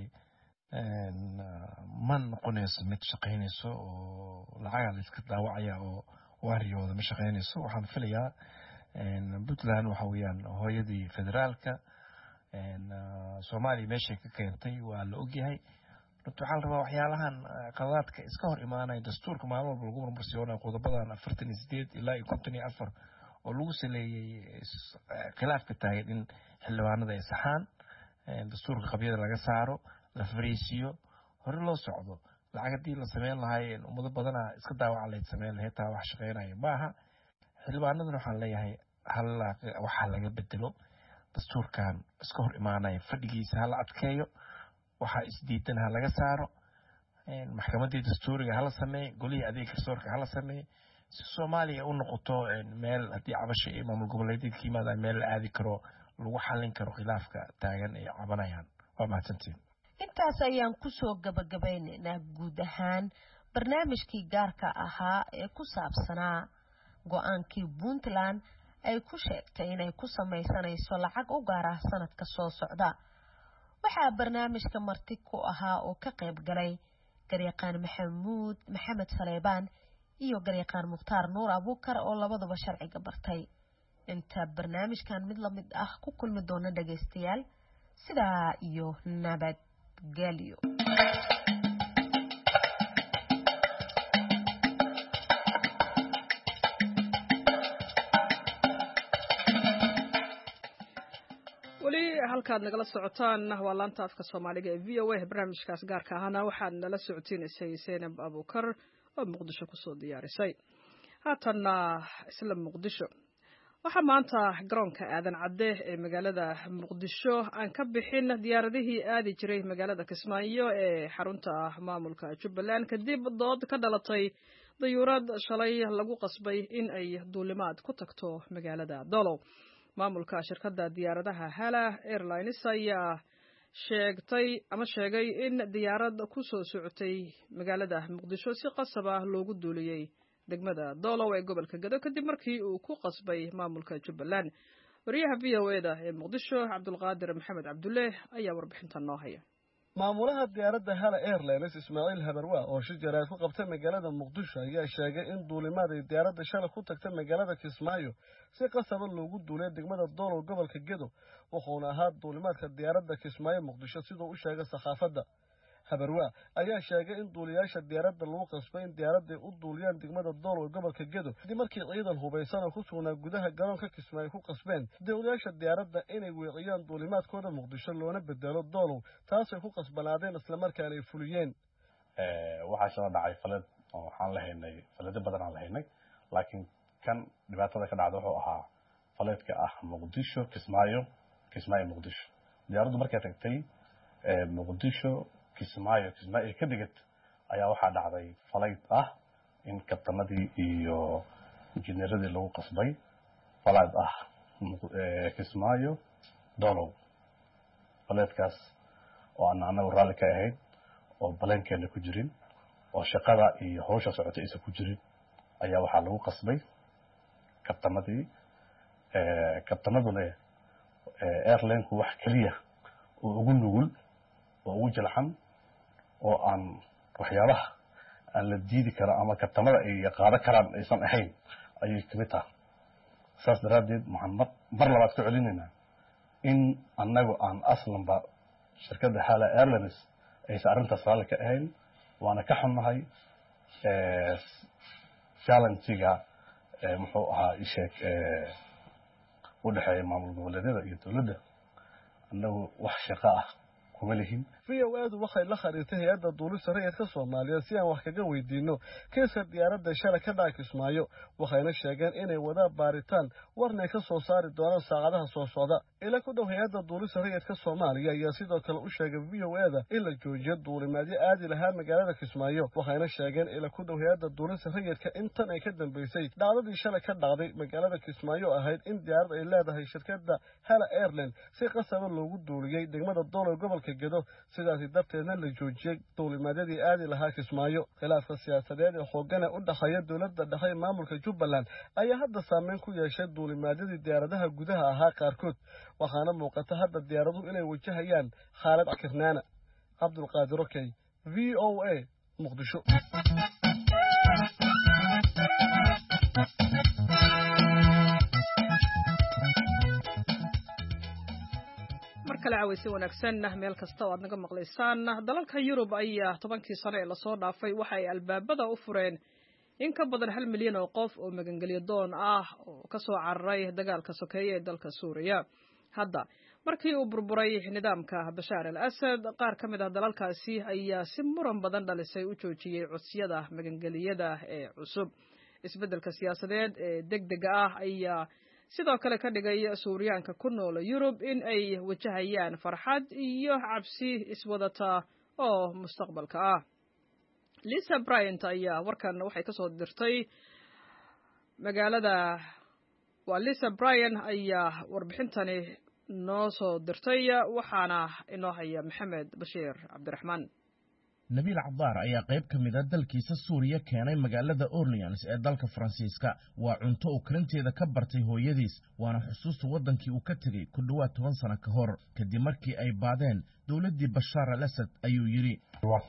een man noqonayso mid shaqeynayso oo lacag la iska daawacaya oo waariyooda ma shaqeynayso waxaan filayaa Puntland waxa weeyaan hooyadii federaalka Soomaaliya meeshay ka keentay waa la ogyahay waxaan rabaa waxyaalahan qadaadka iska hor imaanay dastuurka maalmo walba lagu marmarsiyoonay qodobadan afartan iyo sideed ilaa konton iyo afar oo lagu saleeyay khilaafka taagan in xildhibaanada ay saxaan dastuurka qabyada laga saaro la fariisiyo hore loo socdo lacag hadii la sameyn lahaay ummado badan iska daawac leed sameyn lahayd taa wax shaqeynaya maaha xildhibaanaduna waxaan leeyahay hal waxa laga bedelo dastuurkan iska hor imaanay fadhigiisa hal adkeeyo waxa isdiidan ha laga saaro maxkamadda dastuuriga hala sameey goliga adeeg garsoorka hala sameey si Soomaaliya u noqoto meel hadii cabasho ee maamul goboleedyada kiimada meel la aadi karo lagu xalin karo khilaafka taagan ee cabanayaan waa mahadsantiin intaas ayaan ku soo gabagabaynaynaa guud ahaan barnaamijkii gaarka ahaa ee ku saabsanaa go'aankii Puntland ay ku sheegtay inay ku sameysanayso lacag u gaar ah sanadka soo socda waxaa barnaamijka marti ku ahaa oo ka qayb galay garyaqaan Maxamuud Maxamed Saleebaan iyo garyaqaan Mukhtaar Nuur Abuukar oo labaduba sharciga bartay inta barnaamijkan mid la mid ah ku kulmi doona dhageystayaal sidaa iyo nabad galyo wali halkaad nagala socotaan waa laanta afka Soomaaliga ee V O A barnaamijkaas gaarka ahna waxaad nala socotiinaysay Seenab Abuukar oo Muqdisho ku soo diyaarisay haatanna isla Muqdisho waxa maanta garoonka aadan cadde ee magaalada Muqdisho aan ka bixin diyaaradihii aadi jiray magaalada Kismaayo ee xarunta maamulka Jubbaland kadib dood ka dhalatay dayuurad shalay lagu qasbay in ay duulimaad ku tagto magaalada Dolow maamulka shirkadda diyaaradaha Hala Airlines ayaa sheegtay ama sheegay in diyaarad ku soo socotay magaalada Muqdisho si qasab ah loogu duuliyay degmada Dolow ee gobolka Gado kadib markii uu ku qasbay maamulka Jubbaland wariyaha V O A da ee Muqdisho Cabdulqaadir Maxamed Cabdulle ayaa warbixintan noo haya maamulaha diyaaradda Hala Airlines Ismaaciil Habarwa oo shijaraad ku qabtay magaalada Muqdisho ayaa sheegay in duulimaad ay diyaaradda shalay ku tagtay magaalada Kismaayo si qasab ah loogu duulay degmada Dolow gobolka Gado wuxuuna ahaa duulimaadka diyaaradda Kismaayo Muqdisho sidoo uu sheegay saxaafadda Habarwa ayaa sheegay in duuliyaasha diyaaradda lagu qasbay in diyaaradda u duuliyaan degmada Dolow gobolka Gado kadib markii ciidan hubeysan oo ku sugnaa gudaha garoonka Kismaayo ku qasbeen duuliyaasha diyaaradda inay weeciyaan duulimaadkooda Muqdisho loona bedelo Dolow taasoo ku qasbanaadeen isla markaana ay fuliyeen ee waxa soo dhacay falad oo waxaan lahaynay falad badan aan lahaynay laakiin kan dhibaatada ka dhacday wuxuu ahaa faladka ah Muqdisho Kismaayo Kismaayo Muqdisho diyaaraddu markay tagtay ee Muqdisho Kismaayo Kismaayo ka digad ayaa waxa dhacday falayd ah in kabtanadii iyo injineeradii lagu qasbay falayd ah ee Kismaayo Dolow faladkaas oo aan anagu raali ka ahayn oo balankeena ku jirin oo shaqada iyo hawsha socotay isa ku jirin ayaa waxa lagu qasbay kabtanadii ee kabtanaduna ee airline-ku wax kaliya oo ugu nugul oo ugu jilxan oo aan waxyaabaha aan la diidi karo ama kabtanada ay qaado karaan aysan ahayn ayay kamid tahay saas daraadeed Muhammad mar labaad ku celinayna in annagu aan aslanba shirkadda Hala Airlines ay saarinta saal ka ahayn waana ka xunahay ee challenge-ga ee muxuu ahaa isheeg ee u dhaxeeya maamul goboleedyada iyo dawladda annagu wax shaqo ah kuma lihin V O A du waxay la xariirtay hay'adda duulista rayidka Soomaaliya si aan wax kaga weydiino kiiska diyaaradda shalay ka dhacay Kismaayo waxayna sheegeen inay wada baaritaan warnay ka soo saari doonaan saacadaha soo socda ila ku dhow hay'adda duulista rayidka Soomaaliya ayaa sidoo kale u sheegay V O A da in la joojiyo duulimaadyo aadi lahaa magaalada Kismaayo waxayna sheegeen ila ku dhow hay'adda duulista rayidka intan ay ka dambeysay dhacdadii shalay ka dhacday magaalada Kismaayo ahayd in diyaarad ay leedahay shirkadda Hala Airlines si qasab ah loogu duuliyay degmada Dolow gobolka Gado sidaas darteedna la joojiyay duulimaadadii aadi lahaa Kismaayo khilaafka siyaasadeed ee xooggan u dhaxeeya dawladda dhexe ee maamulka Jubbaland ayaa hadda saameyn ku yeeshay duulimaadadii diyaaradaha gudaha ahaa qaarkood waxaana muuqata hadda diyaaraduhu inay wajahayaan xaalad kirnaana Cabdulqaadir Okey V O A Muqdisho markale cawaysi wanaagsan meel kasta oo aad naga maqlaysaan dalalka Yurub ayaa tobankii sano ee la soo dhaafay waxa ay albaabada u fureen in ka badan hal milyan oo qof oo magangeliyo doon ah oo ka soo cararay dagaalka sokeeye ee dalka Suuriya hadda markii uu burburay nidaamka Bashar al-Assad qaar ka mid ah dalalkaasi ayaa si muran badan dhalisay u joojiyay codsiyada magangeliyada ee cusub isbeddelka siyaasadeed ee degdega ah ayaa sidoo kale ka dhigay Suuriyaanka ku nool Yurub in ay wajahayaan farxad iyo cabsi iswadata oo mustaqbalka ah Lisa Bryant ayaa warkan waxay ka soo dirtay magaalada waa Lisa Bryant ayaa warbixintani noo soo dirtay waxaana inoo haya Maxamed Bashiir Cabdiraxmaan Nabil Cabdar ayaa qayb ka mid ah dalkiisa Suuriya keenay magaalada Orleans ee dalka Faransiiska waa cunto uu karinteeda ka bartay hooyadiis waana xusuusta wadankii uu ka tagay ku dhawaad toban sano ka hor kadib markii ay baadeen dawladii Bashar al-Assad ayuu yiri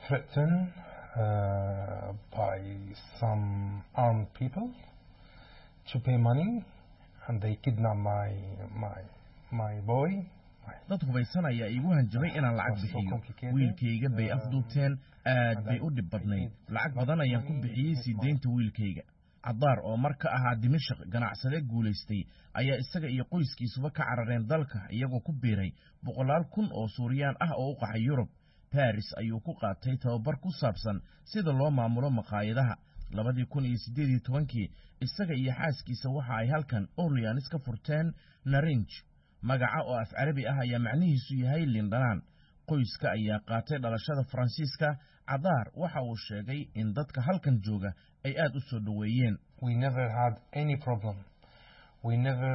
Uh, by some armed people to pay money and they kidnap my my my boy. dad hubaysan ayaa igu hanjabay inaan lacag bixiyo wiilkayga bay afduubteen aad bay u dhib badnayd lacag badan ayaan ku bixiyey sii deynta wiilkayga Cabdar oo marka ahaa Dimashq ganacsade guuleystay ayaa isaga iyo qoyskiisuba ka carareen dalka iyagoo ku biiray boqolaal kun oo Suuriyaan ah oo u qaxay Yurub Paris ayuu ku qaatay tababar ku saabsan sida loo maamulo maqaayadaha labadii kun iyo siddeed iyo tobankii isaga iyo xaaskiisa waxa ay halkan Orleans ka furteen Narinj magaca oo af Carabi ah ayaa macnihiisu yahay lindhanaan qoyska ayaa qaatay dhalashada Faransiiska Cabdar waxa uu sheegay in dadka halkan jooga ay aad u soo dhaweeyeen we never had any problem we never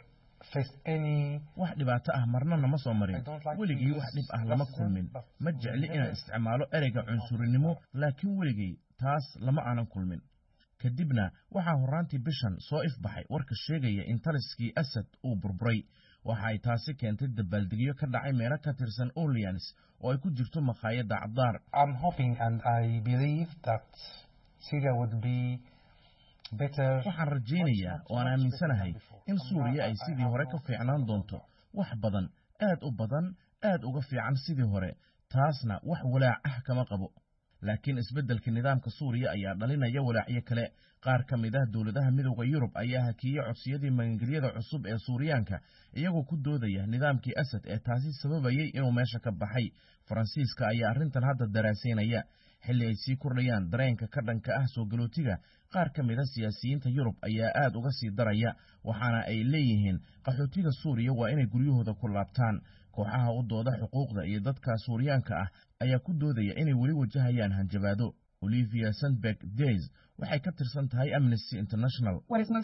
wax dhibaato ah marna nama soo marin weligii wax dhib ah lama kulmin ma jecli inaan isticmaalo ereyga cunsurinimo laakiin weligii taas lama aanan kulmin kadibna waxaa horaantii bishan soo ifbaxay warka sheegaya in taliskii Assad uu burburay waxa ay taasi keentay dabaaldegyo ka dhacay meelo ka tirsan Orleans oo ay ku jirto maqaayada Cabdar I'm hoping and I believe that Syria would be waxaan rajaynayaa oo aan aaminsanahay in Suuriya ay sidii hore ka fiicnaan doonto wax badan aad u badan aad uga fiican sidii hore taasna wax walaac ah kama qabo laakiin isbeddelka nidaamka Suuriya ayaa dhalinaya walaacyo kale qaar ka mid ah dawladaha midowga Yurub ayaa hakiyay codsiyadii magangeliyada cusub ee Suuriyaanka iyagoo ku doodaya nidaamkii Assad ee taasi sababayay inuu meesha ka baxay Faransiiska ayaa arrintan hadda daraasaynaya xilli ay sii kordhayaan dareenka ka dhanka ah soo galootiga qaar ka mid ah siyaasiyiinta Yurub ayaa aad uga sii daraya waxaana ay leeyihiin qaxootiga Suuriya waa inay guryahooda ku laabtaan kooxaha u dooda xuquuqda iyo dadka Suuriyaanka ah ayaa ku doodaya inay weli wajahayaan hanjabaado Olivia Sandberg Days waxay ka tirsan tahay Amnesty International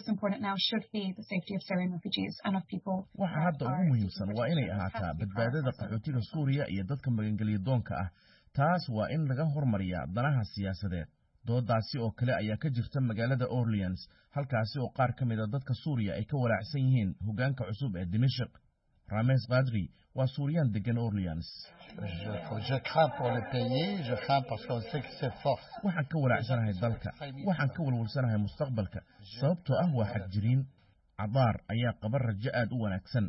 waxa hadda ugu muhiimsan waa inay ahaataa badbaadada qaxootiga Suuriya iyo dadka magangeliyo doonka ah taas waa in laga hormariyaa danaha siyaasadeed doodaasi oo kale ayaa ka jirta magaalada Orleans halkaasi oo qaar ka mid ah dadka Suuriya ay ka walaacsan yihiin hoggaanka cusub ee Dimashq Rames Qadri waa Suuriyan degan Orleans waxaan ka walaacsanahay dalka waxaan ka walwalsanahay mustaqbalka sababtoo ah waa xag jiriin Cabdar ayaa qaba rajo aad u wanaagsan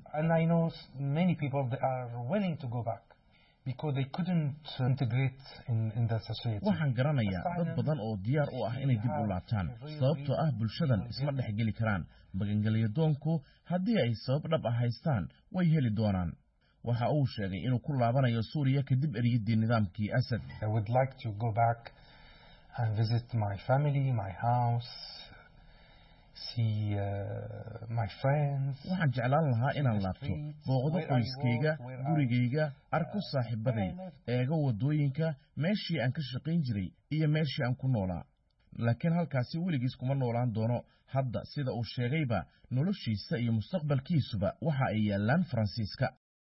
because they couldn't integrate in in the society waxaan garanayaa dad badan oo diyaar u ah inay dib u laabtaan sababtoo ah bulshadan isma dhexgeli karaan magangeliyo doonku haddii ay sabab dhab ah haystaan way heli doonaan waxa uu sheegay inuu ku laabanayo Suuriya kadib eriyadii nidaamkii Assad I would like to go back and visit my family my house see uh, my friends waxaan jeclaan lahaa inaan laabto booqdo qoyskayga gurigayga arko saaxiibaday eego wadooyinka meeshii aan ka shaqayn jiray iyo meeshii aan ku noolaa laakiin halkaasi weligiis kuma noolaan doono hadda sida uu sheegayba noloshiisa iyo mustaqbalkiisuba waxa ay yaalaan Faransiiska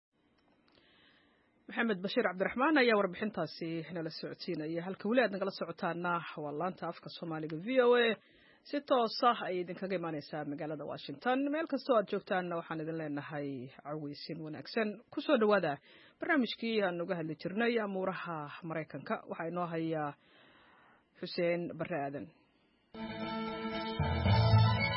Maxamed Bashiir Cabdiraxmaan ayaa warbixintaasi nala socodsiinaya halka weli aad nagala socotaana waa laanta afka Soomaaliga V O A si toos ah ay idinkaga imaanaysaa magaalada Washington meel kastoo aad joogtaanna waxaan idin leenahay cawaysin wanaagsan ku soo dhawaada barnaamijkii aan uga hadli jirnay amuuraha Mareykanka waxa inoo haya Xuseen Barre Aadan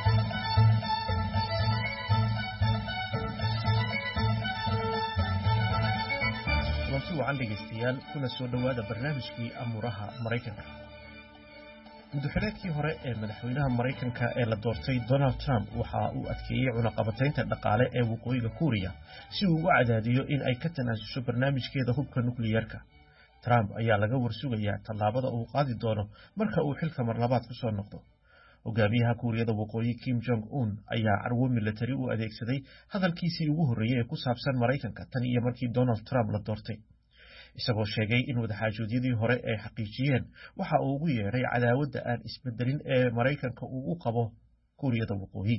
wacan dhegaystayaal kuna soo dhowaada barnaamijkii amuuraha maraykanka. madaxweynihii hore ee madaxweynaha maraykanka ee la doortay Donald Trump waxa uu adkeeyay cunaqabataynta dhaqaale ee waqooyiga Kuuriya si uu u cadaadiyo in ay ka tanaasusho barnaamijkeeda hubka nukliyeerka. Trump ayaa laga warsugayaa tallaabada uu qaadi doono marka uu xilka mar labaad ku soo noqdo. hogaamiyaha Kuuriyada Waqooyi Kim Jong-un ayaa carwo military u adeegsaday hadalkiisii ugu horreeyay ee ku saabsan Maraykanka tan iyo markii Donald Trump la doortay, isagoo sheegay in wadaxaajoodiyadii hore ay xaqiijiyeen waxa uu ugu yeeray cadaawadda aan isbedelin ee Maraykanka uu u qabo Kuuriyada Waqooyi.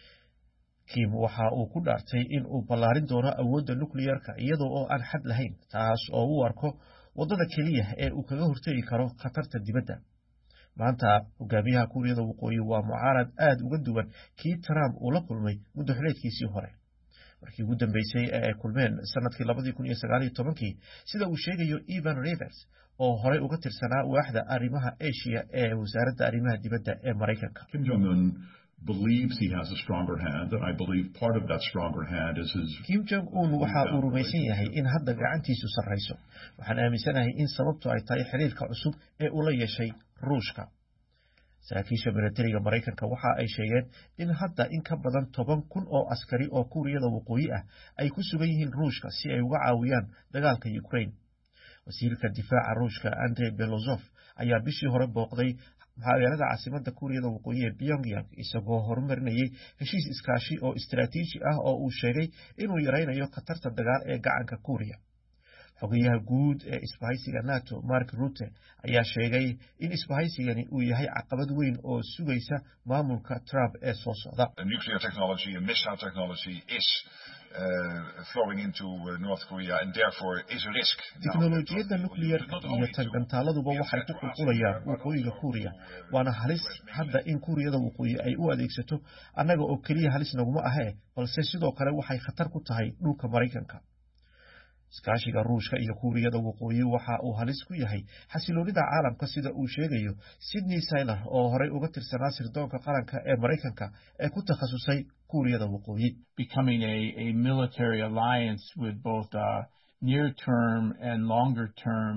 Kim waxa uu ku dhaartay in uu ballaarin doono awoodda nukliyeerka iyadoo oo aan xad lahayn, taas oo uu arko waddada keliya ee uu kaga hortagi karo khatarta dibadda. maanta hogaamiyaha Kuuriyada Waqooyi waa mucaarad aad uga duwan kii Trump uu la kulmay muddaxileedkiisii hore markii ugu dambeysay ee ay kulmeen sanadkii labadii kun iyo sagaal iyo tobankii, sida uu sheegayo Evan Rivers oo horey uga tirsanaa waaxda arrimaha Asia ee wasaaradda arrimaha dibadda ee Maraykanka. Kim Jong-un believes he has a stronger hand, and I believe part of that stronger hand is his. Kim Jong-un waxa uu rumaysan yahay in hadda gacantiisu sarreyso. Waxaan aaminsanahay in sababtu ay tahay xiriirka cusub ee uu la yeeshay Ruushka. saraakiisha militariga Maraykanka waxa ay sheegeen in hadda in ka badan toban kun oo askari oo Kuuriyada Waqooyi ah ay ku sugan yihiin Ruushka si ay uga caawiyaan dagaalka Ukraine. wasiirka difaaca Ruushka Andrei Belozov ayaa bishii hore booqday magaalada caasimadda Kuuriyada Waqooyi ee Pyongyang isagoo horumarinayay heshiis iskaashi oo istiraatiiji ah oo uu sheegay inuu yareynayo khatarta dagaal ee gacanka Kuuriya. xogayaha guud ee isbahaysiga NATO Mark Rutte ayaa sheegay in isbahaysigani uu yahay caqabad weyn oo sugaysa maamulka Trump ee soo socda. Nuclear technology and missile technology is uh, flowing into uh, North Korea and therefore is a risk. Teknolojiyadda nukliyeerka iyo tangantaaladuba waxay ku qulqulayaan waqooyiga Kuuriya, waana halis hadda in Kuuriyada Waqooyi ay u adeegsato annaga oo keliya halis naguma ahee, balse sidoo kale waxay khatar ku tahay dhulka Maraykanka. iskaashiga Ruushka iyo Kuuriyada Waqooyi waxa uu halis ku yahay xasiloonida caalamka, sida uu sheegayo Sidney Saylor oo horey uga tirsanaa sirdoonka qaranka ee Maraykanka ee ku takhasusay Kuuriyada Waqooyi. Becoming a, a military alliance with both uh, near-term and longer-term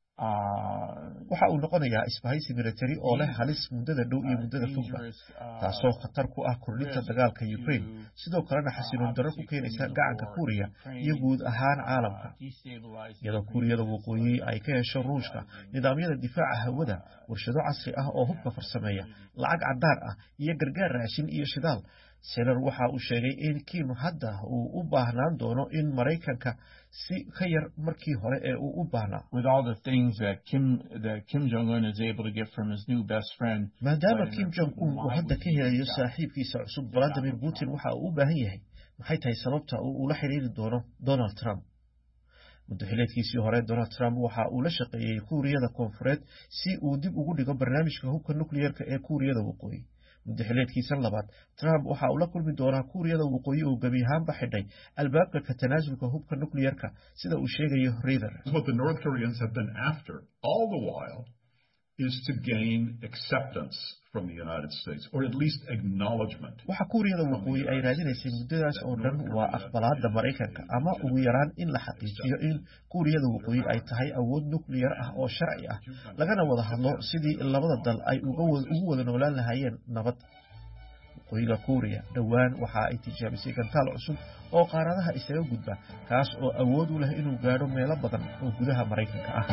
waxa uu noqonayaa isbahaysi military oo leh halis muddada dhow iyo muddada fogba, taasoo khatar ku ah kordhinta dagaalka Ukraine, sidoo kalena xasiloon darro ku keenaysa gacanka Kuuriya iyo guud ahaan caalamka. iyadoo Kuuriyada Waqooyi ay ka hesho Ruushka nidaamyada difaaca hawada, warshado casri ah oo hubka farsameeya, lacag caddaan ah iyo gargaar raashin iyo shidaal, Saylor waxa uu sheegay in Kim hadda uu u baahnaan doono in Maraykanka si ka yar markii hore ee uu u baahnaa. With all the things that Kim that Kim Jong-un is able to get from his new best friend. maadaama Kim Jong-un uu hadda ka helayo saaxiibkiisa cusub Vladimir Putin, waxa uu u baahan yahay maxay tahay sababta uu ula xiriiri doono Donald Trump. muddaxileedkiisii hore Donald Trump waxa uu la shaqeeyay Kuuriyada Koonfureed si uu dib ugu dhigo barnaamijka hubka nukliyeerka ee Kuuriyada Waqooyi. muddaxileedkiisa labaad Trump waxa uu la kulmi doonaa Kuuriyada Waqooyi oo gabi ahaanba xidhay albaabka ka tanaasulka hubka nukliyeerka, sida uu sheegayo River. What the North Koreans have been after all the while is to gain acceptance from the United States, or at least acknowledgement. waxa Kuuriyada Waqooyi ay raadinaysay muddadaas oo dhan waa aqbalaadda Maraykanka, ama ugu yaraan in la xaqiijiyo in Kuuriyada Waqooyi ay tahay awood nukliyeer ah oo sharci ah, lagana wada hadlo sidii labada dal ay ugu wada noolaan lahaayeen nabad. waqooyiga Kuuriya dhowaan waxa ay tijaabisay gantaal cusub oo qaaradaha isaga gudba, kaas oo awood u leh inuu gaadho meelo badan oo gudaha Maraykanka ah.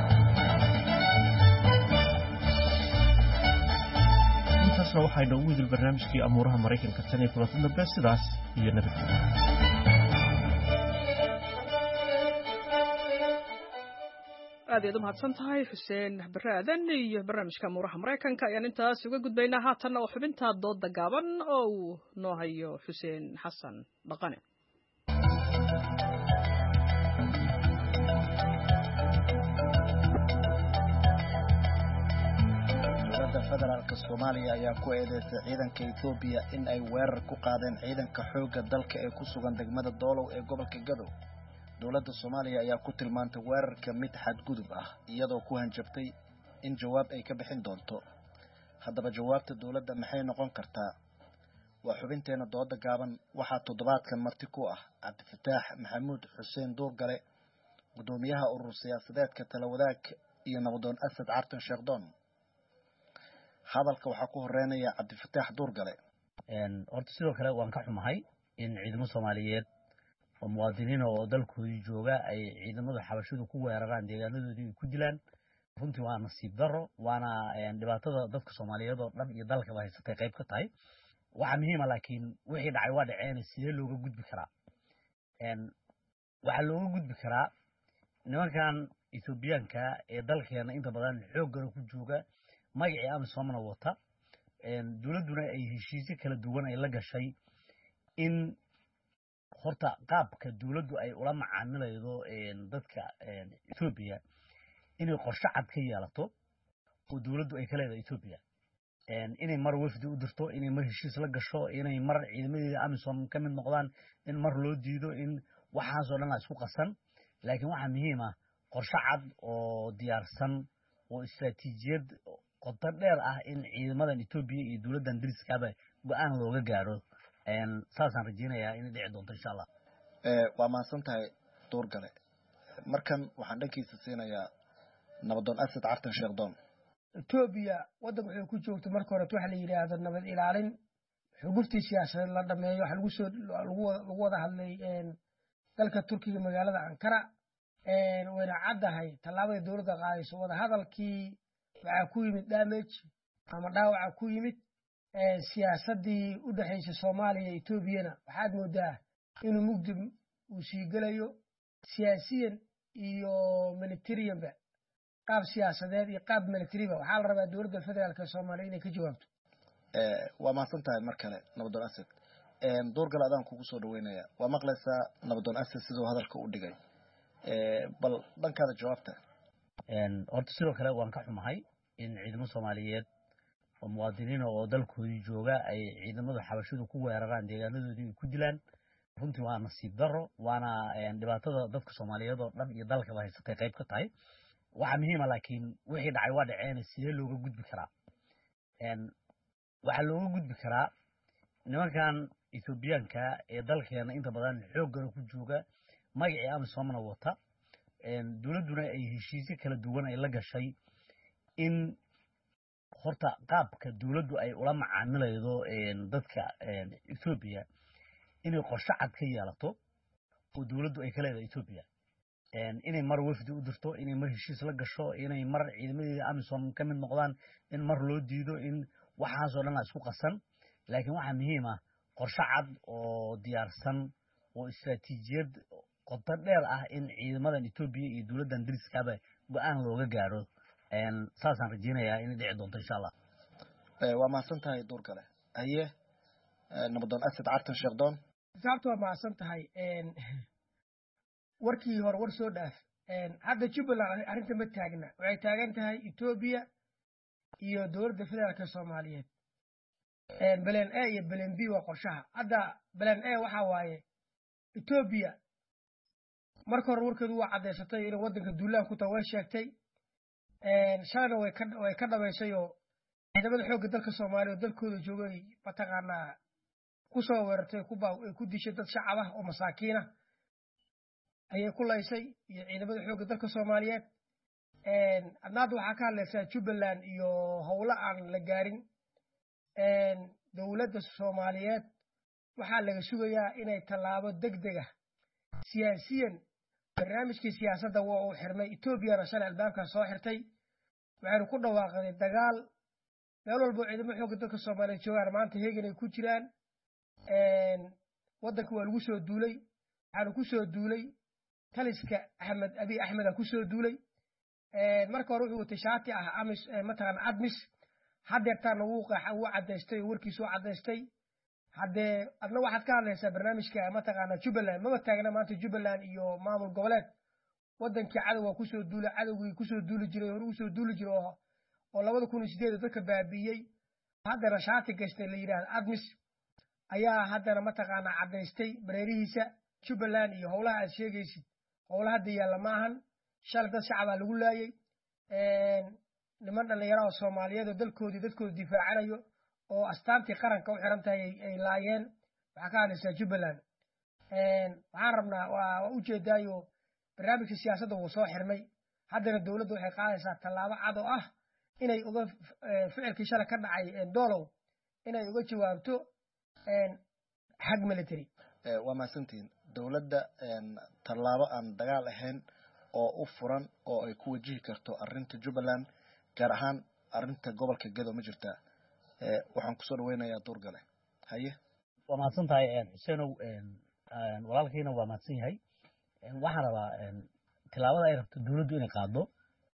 intaasna waxay noogu idil barnaamijkii amuuraha Maraykanka tan iyo kulanti dambe, sidaas iyo nabadgelyo. aad ayaad u mahadsan tahay xuseen bare aadan, iyo barnaamijka amuuraha Maraykanka ayaan intaas uga gudbaynaa. haatanna waa xubinta dooda gaaban oo uu noo hayo Xuseen Xasan Dhaqane. federaalka Soomaaliya ayaa ku eedeysay ciidanka Ethiopia in ay weerar ku qaadeen ciidanka xoogga dalka ee ku sugan degmada Doolow ee gobolka Gadow. dowladda Soomaaliya ayaa ku tilmaantay weerarka mid xadgudub ah, iyadoo ku hanjabtay in jawaab ay ka bixin doonto. haddaba jawaabta dowladda maxay noqon kartaa? waa xubinteena dooda gaaban. waxaa toddobaadkan marti ku ah Cabdifataax Maxamuud Xuseen Duurgale gudoomiyaha urur siyaasadeedka talawadaag iyo nabadoon asad cartan sheekdoon. hadalka waxaa ku horeynaya cabdifataax duurgale. horta sidoo kale waan ka xumahay in ciidamo Soomaaliyeed oo muwaadiniin oo dalkoodii jooga ay ciidamada xabashidu ku weeraraan deegaanadoodii ku dilaan. runtii waa nasiib darro, waana dhibaatada dadka Soomaaliyeed oo dhan iyo dalka ba haysatay qayb ka tahay. waxa muhiim ah laakiin wixii dhacay waa dhaceen sidee looga gudbi karaa. een waxa looga gudbi karaa nimankan Ethiopianka ee dalkeena inta badan xooggan ku jooga magacii Amisom wata. een dawladuna ay heshiisyo kala duwan ay la gashay in horta qaabka dawladdu ay ula macaamilaydo dadka Ethiopia inay qorshe cad ka yeelato oo dawladdu ay ka leedahay Ethiopia. inay mar wafdi u dirto, inay mar heshiis la gasho, inay mar ciidamada Amisom ka mid noqdaan, in mar loo diido, in waxaas oo dhan la isku qasan. laakiin waxa muhiim ah qorshe cad oo diyaarsan oo istiraatiijiyad qoto dheer ah in ciidamadan Ethiopia iyo dawladdan dariskaaba go'aan looga gaaro. een saasaan rajeynayaa in dhici doonto insha Allah. ee waa maasan tahay duurgale. markan waxaan dhankiisa siinayaa nabadoon asad cartan sheekdoon. Ethiopia wadanka waxay ku joogto marka hore waxa la yiraahdo nabad ilaalin xuguftii siyaasadeed la dhameeyo waxa lagu soo lagu wada hadlay een dalka Turkiga magaalada Ankara. een wayna caddahay tallaabada dawladda qaadayso wada hadalkii waxa ku yimid damage ama dhaawac ku yimid ee siyaasadii u dhaxaysay Soomaaliya iyo Ethiopia. waxaad moodaa inuu mugdi uu sii galayo siyaasiyan iyo militariyan ba qaab siyaasadeed iyo qaab military ba. waxaa la rabaa dawladda federaalka Soomaaliya inay ka jawaabto. ee waa maasan tahay mar kale nabadoon asad. een duurgale adaan kugu soo dhaweynaya. waa maqlaysaa nabadoon asad sidoo hadalka u dhigay. ee bal dhankaada jawaabta. een horta sidoo kale waan ka xumahay in ciidamo Soomaaliyeed oo muwaadiniin oo dalkoodii jooga ay ciidamada xabashidu ku weeraraan deegaanadoodii ku dilaan. runtii waa nasiib darro, waana dhibaatada dadka Soomaaliyeed oo dhan iyo dalka ba haysatay qayb ka tahay. waxa muhiim ah laakiin wixii dhacay waa dhaceen sidee looga gudbi karaa. een waxa looga gudbi karaa nimankan Ethiopianka ee dalkeena inta badan xooggan ku jooga magacii Amisom wata. een dawladuna ay heshiisyo kala duwan ay la gashay in horta qaabka dawladdu ay ula macaamilaydo dadka Ethiopia inay qorshe cad ka yeelato oo dawladdu ay ka leedahay Ethiopia. een inay mar wafdi u dirto, inay mar heshiis la gasho, inay mar ciidamada Amisom ka mid noqdaan, in mar loo diido, in waxaas oo dhan la isku qasan. laakiin waxa muhiim ah qorshe cad oo diyaarsan oo istiraatiijiyad qoto dheer ah in ciidamadan Ethiopia iyo dawladdan dariskaaba go'aan looga gaaro. een saasaan rajeynayaa in dhici doonto insha Allah. ee waa maasan tahay duurgale. aye nabadoon asad cartan sheekdoon. sababtoo waa maasan tahay. een warkii hore war soo dhaaf. een hadda Jubaland arrinta ma taagna, waxay taagan tahay Ethiopia iyo dawladda federaalka Soomaaliyeed. een balan A iyo balan B waa qorshaha. hadda balan A waxa waaye Ethiopia marka hore warkeedu waa cadeysatay in wadanka duulaan ku tahay way sheegtay. een shalana way ka way ka dhameysay oo ciidamada xoogga dalka Soomaaliya dalkooda joogay bataqaana ku soo weerartay ku baa ku dishay dad shacab ah oo masaakiin ah ayay ku laysay iyo ciidamada xoogga dalka Soomaaliyeed. een adnaad waxa ka hadlaysaa Jubaland iyo howlo aan la gaarin. een dawladda Soomaaliyeed waxa laga sugayaa inay tallaabo degdeg ah siyaasiyan barnaamijkii siyaasadda waa uu xirmay. Ethiopia shalay albaabka soo xirtay, waxayna ku dhawaaqday dagaal meel walba ciidamada xoogga dalka Soomaaliyeed joogaan maanta heegan ay ku jiraan. een wadanka waa lagu soo duulay, waxaana ku soo duulay taliska Axmed Abi Axmed ku soo duulay. een marka hore wuxuu tashaati ah amis mataqaan admis hadeertaana wuu qaaxa wuu cadeystay warkiisu cadeystay. haddee adna waxaad ka hadlaysaa barnaamijka mataqaana Jubaland ma taagna maanta Jubaland iyo maamul goboleed wadankii cadawga ku soo duulay cadawgii ku soo duuli jiray hore u soo duuli jiray oo oo laba kun iyo sideed dadka baabiyay. haddana shaati gashtay la yiraahdo admis ayaa haddana mataqaana cadeystay bareerihiisa. Jubaland iyo howlaha aad sheegaysid howlaha hadda yaalla maahan. shalay dad shacab ah lagu laayay. een niman dhalinyaro oo Soomaaliyeed oo dalkoodii dadkooda difaacanayo oo astaantii qaranka u xiran tahay ay laayeen. waxa ka hadlaysaa Jubaland. een waxaan rabnaa waa u jeedaayo barnaamijka siyaasadda wuu soo xirmay haddana dowladda waxay qaadaysaa tallaabo cad oo ah inay uga ficilkii shalay ka dhacay doolow inay uga jawaabto xag military waa mahadsantihiin dowladda tallaabo aan dagaal ahayn oo u furan oo ay ku wajihi karto arrinta jubbaland gaar ahaan arrinta gobolka gedo ma jirtaa waxaan kusoo dhaweynayaa duurgale haye waa mahadsan tahay xuseenow walaalkiina waa mahadsan yahay waxaan rabaa tilaabada ay rabto dowladdu inay qaado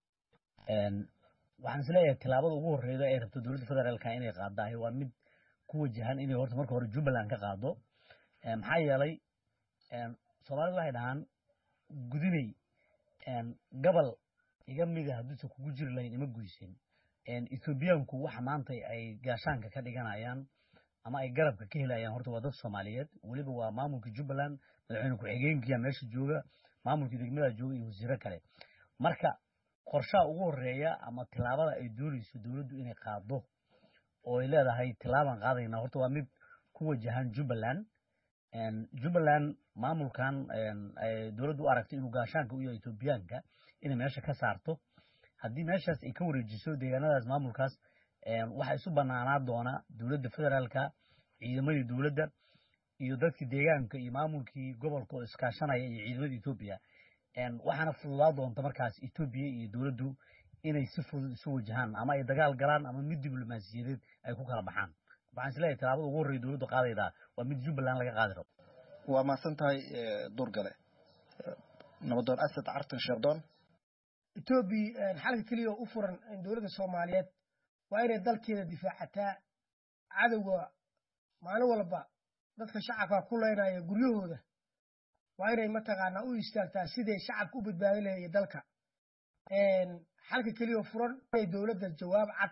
waxaan isleeyahay tilaabada ugu horreyda ay rabto dowladda federaalka inay qaadahay waa mid ku wajahan inay horta marka hore jubbaland ka qaado maxaa yeelay soomaalida waxay dhahaan gudinay gobol iga mida hadduusan kugu jiri lahayn ima guysin ethoobiyaanku waxa maanta ay gaashaanka ka dhiganayaan ama ay garabka ka helayaan horta waa dad soomaaliyeed weliba waa maamulka jubbaland madaxweyne ku-xigeenkiya meesha jooga maamulka degmada jooga iyo wasiiro kale marka qorshaha ugu horeeya ama tilaabada ay doonayso dowladdu inay qaado oo ay leedahay tilaabaan qaadayna horta waa mid ku wajahan jubbaland jubbaland maamulkan ay dowladdu u aragto inuu gaashaanka u yahay ethoobiyaanka inay meesha ka saarto haddii meeshaas ay ka wareejiso deegaanadaas maamulkaas waxaa isu banaanaa doona dowladda federaalka ciidamadii dowladda iyo dadkii deegaanka iyo maamulkii gobolka oo iskaashanaya iyo ciidamada Ethiopia waxaana fududaa doonta markaas Ethiopia iyo dowladdu inay si fudud isu wajahaan ama ay dagaal galaan ama mid diblomaasiyadeed ay ku kala baxaan waxaan isleeyahay tallaabada ugu horreeyay dowladdu qaadayda waa mid Jubbaland laga qaadi rabo waa maasan tahay Duurgale nabadoon Asad Cartan Sheekdoon Ethiopia xalka kaliya u furan dowladda Soomaaliyeed waa inay dalkeeda difaacataa cadawga maalin walba dadka shacabka ku leenaya guryahooda waa inay mataqaanaa u istaagtaa sidii shacabku u badbaadin lahaayeen dalka een xalka kaliya furan ay dowladda jawaab cad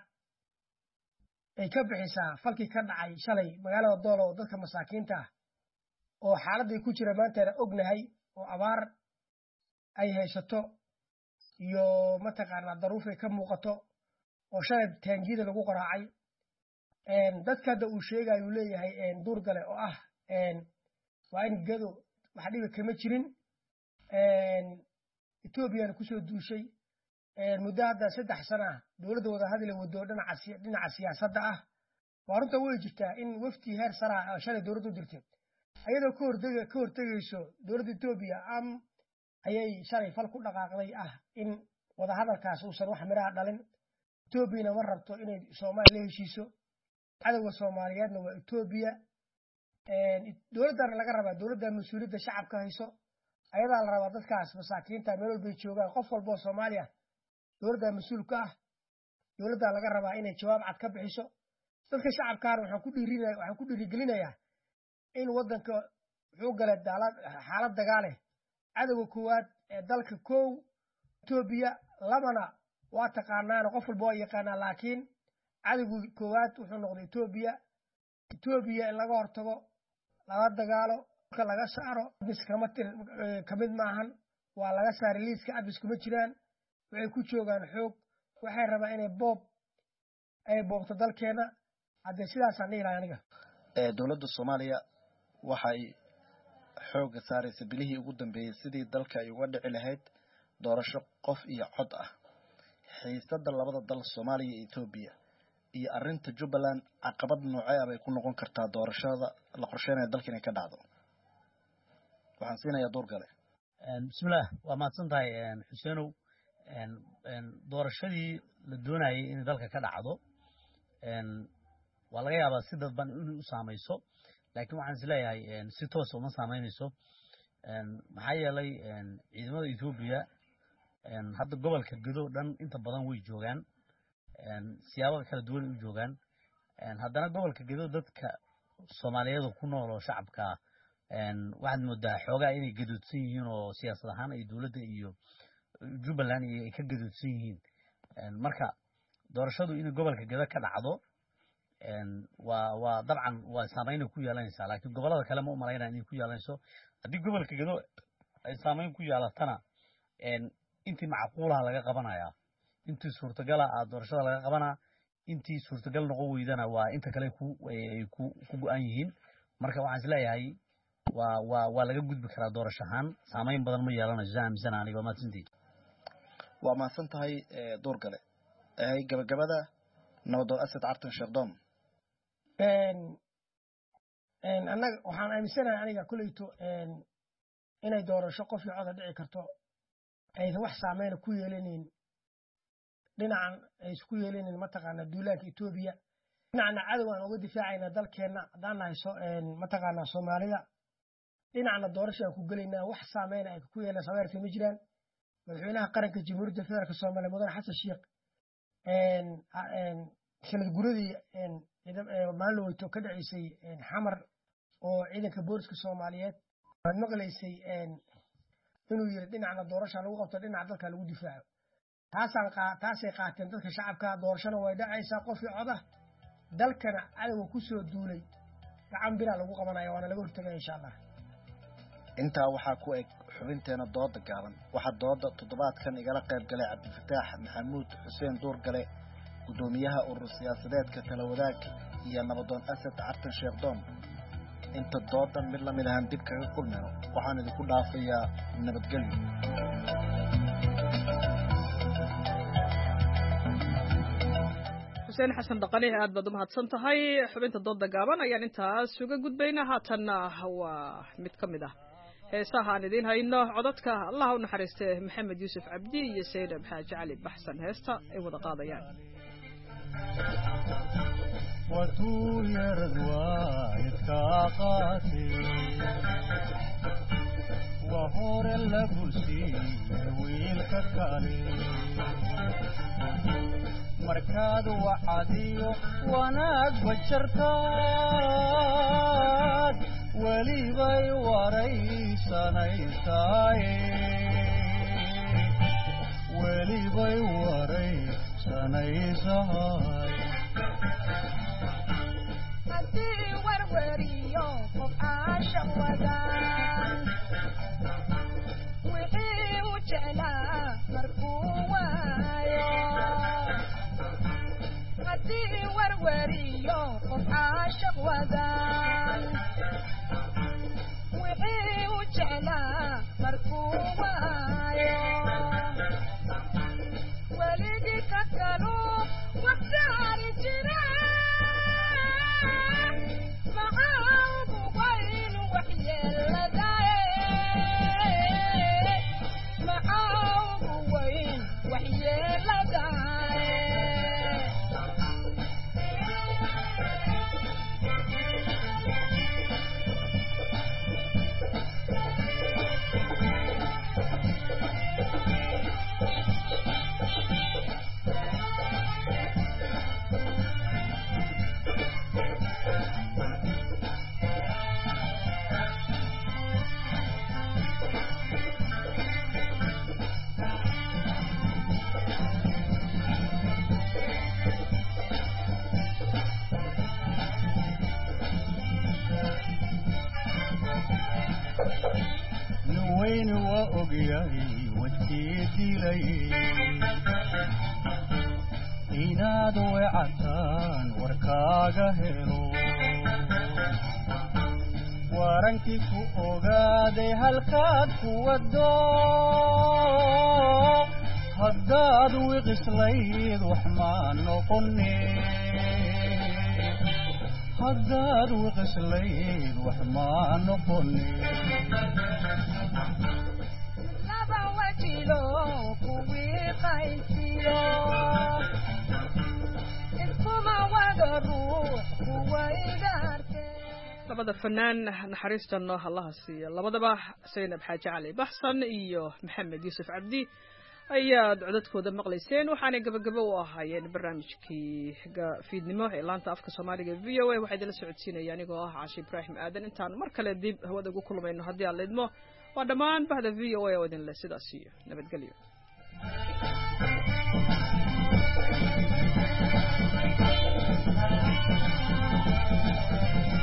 ay ka bixisaa falkii ka dhacay shalay magaalada Doolo oo dadka masaakiinta ah oo xaaladii ku jira maanta ognahay oo abaar ay haysato iyo mataqaanaa daruuf ay ka muuqato oo shalay taangida lagu qaraacay een dadka hadda uu sheegay uu leeyahay een Duurgale oo ah een waa in gado wax dhiba kama jirin een Ethiopia ku soo duushay een muddo hadda saddex sano dowladda wada hadal wado dhinaca dhinaca siyaasadda ah waa runta way jirtaa in wafti heer sare ah shalay dowladdu dirtay ayadoo ka hortagay ka hortagayso dowladda Ethiopia am ayay shalay fal ku dhaqaaqday ah in wada hadalkaas uusan wax miraha dhalin Ethiopia ma rabto inay Soomaaliya heshiiso cadawga Soomaaliyeedna waa Ethiopia een dowladda laga rabaa dowladda mas'uuliyadda shacabka hayso ayadaa la rabaa dadkaas masaakiinta meel walba joogaan qof walba oo Soomaaliya dowladda mas'uulka ah dowladda laga rabaa inay jawaab cad ka bixiso dadka shacabka waxaan ku dhiirinayaa waxaan ku dhiirigelinayaa in wadanka wuxuu galay xaalad dagaal ah cadawga koowaad ee dalka koow Ethiopia labana waa taqaanaan qof walba oo yaqaan laakiin cadawga koowaad wuxuu noqday Ethiopia Ethiopia in laga hortago laga dagaalo ka laga saaro biskama kamid maahan waa laga saaray liiska abis kuma jiraan waxay ku joogaan xoog waxay rabaan inay boob ay boobto dalkeena hadda sidaas aan dhihi aniga ee dowladda Soomaaliya waxay xoog saaraysa bilihii ugu dambeeyay sidii dalka ay uga dhici lahayd doorasho qof iyo cod ah xiisada labada dal Soomaaliya iyo Ethiopia iyo arinta Jubbaland caqabad noocay ah ay ku noqon kartaa doorashada la qorsheynayo dalka inay ka dhacdo waxaan siinayaa Duurgale bismillaah waa mahadsan tahay Xuseenow doorashadii la doonayay in dalka ka dhacdo waa laga yaabaa si dadban inuu u saamayso laakiin waxaan isleeyahay si toos uma saameynayso maxaa yeelay ciidamada Ethiopia hadda gobolka Gedo dhan inta badan way joogaan siyaabo kala duwan u joogaan haddana gobolka Gedo dadka Soomaaliyeed ku nool oo shacabka waxaad moodaa xoogaa inay gadoodsan yihiin oo siyaasad ahaan ay dowladda iyo Jubbaland ay ka gadoodsan yihiin marka doorashadu in gobolka Gedo ka dhacdo waa waa dabcan waa saameyn ku yeelanaysaa laakiin gobolada kale ma u maleynaa inay ku yeelanayso haddii gobolka Gedo ay saameyn ku yeelatana intii macquulaha laga qabanayaa intii suurtagal ah doorashada laga qabanaa intii suurtagal noqon weydana waa inta kale ku ay ku ku go'an yihiin marka waxaan isleeyahay waa waa waa laga gudbi karaa doorasho ahaan saameyn badan ma yeelanayso aaminsan aniga waa mahadsantihiin waa mahadsan tahay door gale ay gabagabada nabadoo asad cartan sheekdoon annaga waxaan aaminsanahay aniga kuleyto inay doorasho qof iyo coda dhici karto aysan wax saameyna ku yeelanayn dhinacan ay isku yeelanayn mataqaanaa duulaanka etoobiya dhinacna cadow aan uga difaacayna dalkeenna haddaan nahay mataqaanaa soomaalida dhinacna doorasho aan ku gelaynaa wax saameyna ay ku yeelaan sameyrka ma jiraan madaxweynaha qaranka jamhuuriyadda federaalk soomaaliya mudane xasan sheekh sanad guradii maalin weyto ka dhaceysay xamar oo ciidanka booliska soomaaliyeed waad maqlaysay inuu yiri dhinacna doorasha lagu qabto dhinaca dalka lagu difaaco taasaan taasay qaateen dadka shacabka doorashana way dhacaysaa qof iyo coda dalkana cadowga ku soo duulay gacan bira lagu qabanaya waana laga hortagaya insha allah intaa waxaa ku eg xubinteena dooda gaaban waxaa dooda toddobaadkan igala qayb galay cabdifataax maxamuud xuseen duurgale gudoomiyaha urur siyaasadeedka tala wadaag iyo nabadoon asad cartan sheekdoon inta doodan mid lamid ahaan dib kaga kulmayno waxaan idinku dhaafayaa nabadgelyo xuseen xasan dhaqane aad baad u mahadsan tahay xubinta dooda gaaban ayaan intaas uga gudbaynaa haatanna waa mid ka mid ah heesaha aan idiin hayno codadka allah u naxariiste maxamed yuusuf cabdi iyo saydab xaaji cali baxsan heesta ay wada qaadayaan watuu yarad waalidkaa qaatay waa hore la gulsiiyey wiilka kale markaad wacadiyo wanaag bajartaad welibay waraysanaysaye welibay waraysanaysahay haddii warwariyo qof caasha wadaan wixii u jeclaa markuu waayo haddii warwariyo qof caasha wadaan wixii u jeclaa markuu waayo weligii ka kalu waqtaari jira nuwayni waa ogyahay wadkii dilay inaad weecataan warkaaga helo warankii ku ogaaday halkaad ku wado haddaad wiqislayd wax maa noqone haddaad wiqislayd wax maa noqone laba wajilo kuwii qaysiyo iskuma wada ruux kuwaydaarte labada fanaan naxariistanno allaha siiyo labadaba saynab xaaji cali baxsan iyo maxamed yuusuf cabdi ayaad codadkooda maqlayseen waxaanay gabagabo u ahaayeen barnaamijkii fiidnimo ee laanta afka soomaaliga v o a waxaa idinla socodsiinaya anigoo ah caashi ibraahim aadan intaan mar kale dib hawada ugu kulmayno haddii aad leydmo waa dhammaan bahda v o a oo idinle sidaas iyo nabadgelyo Thank you.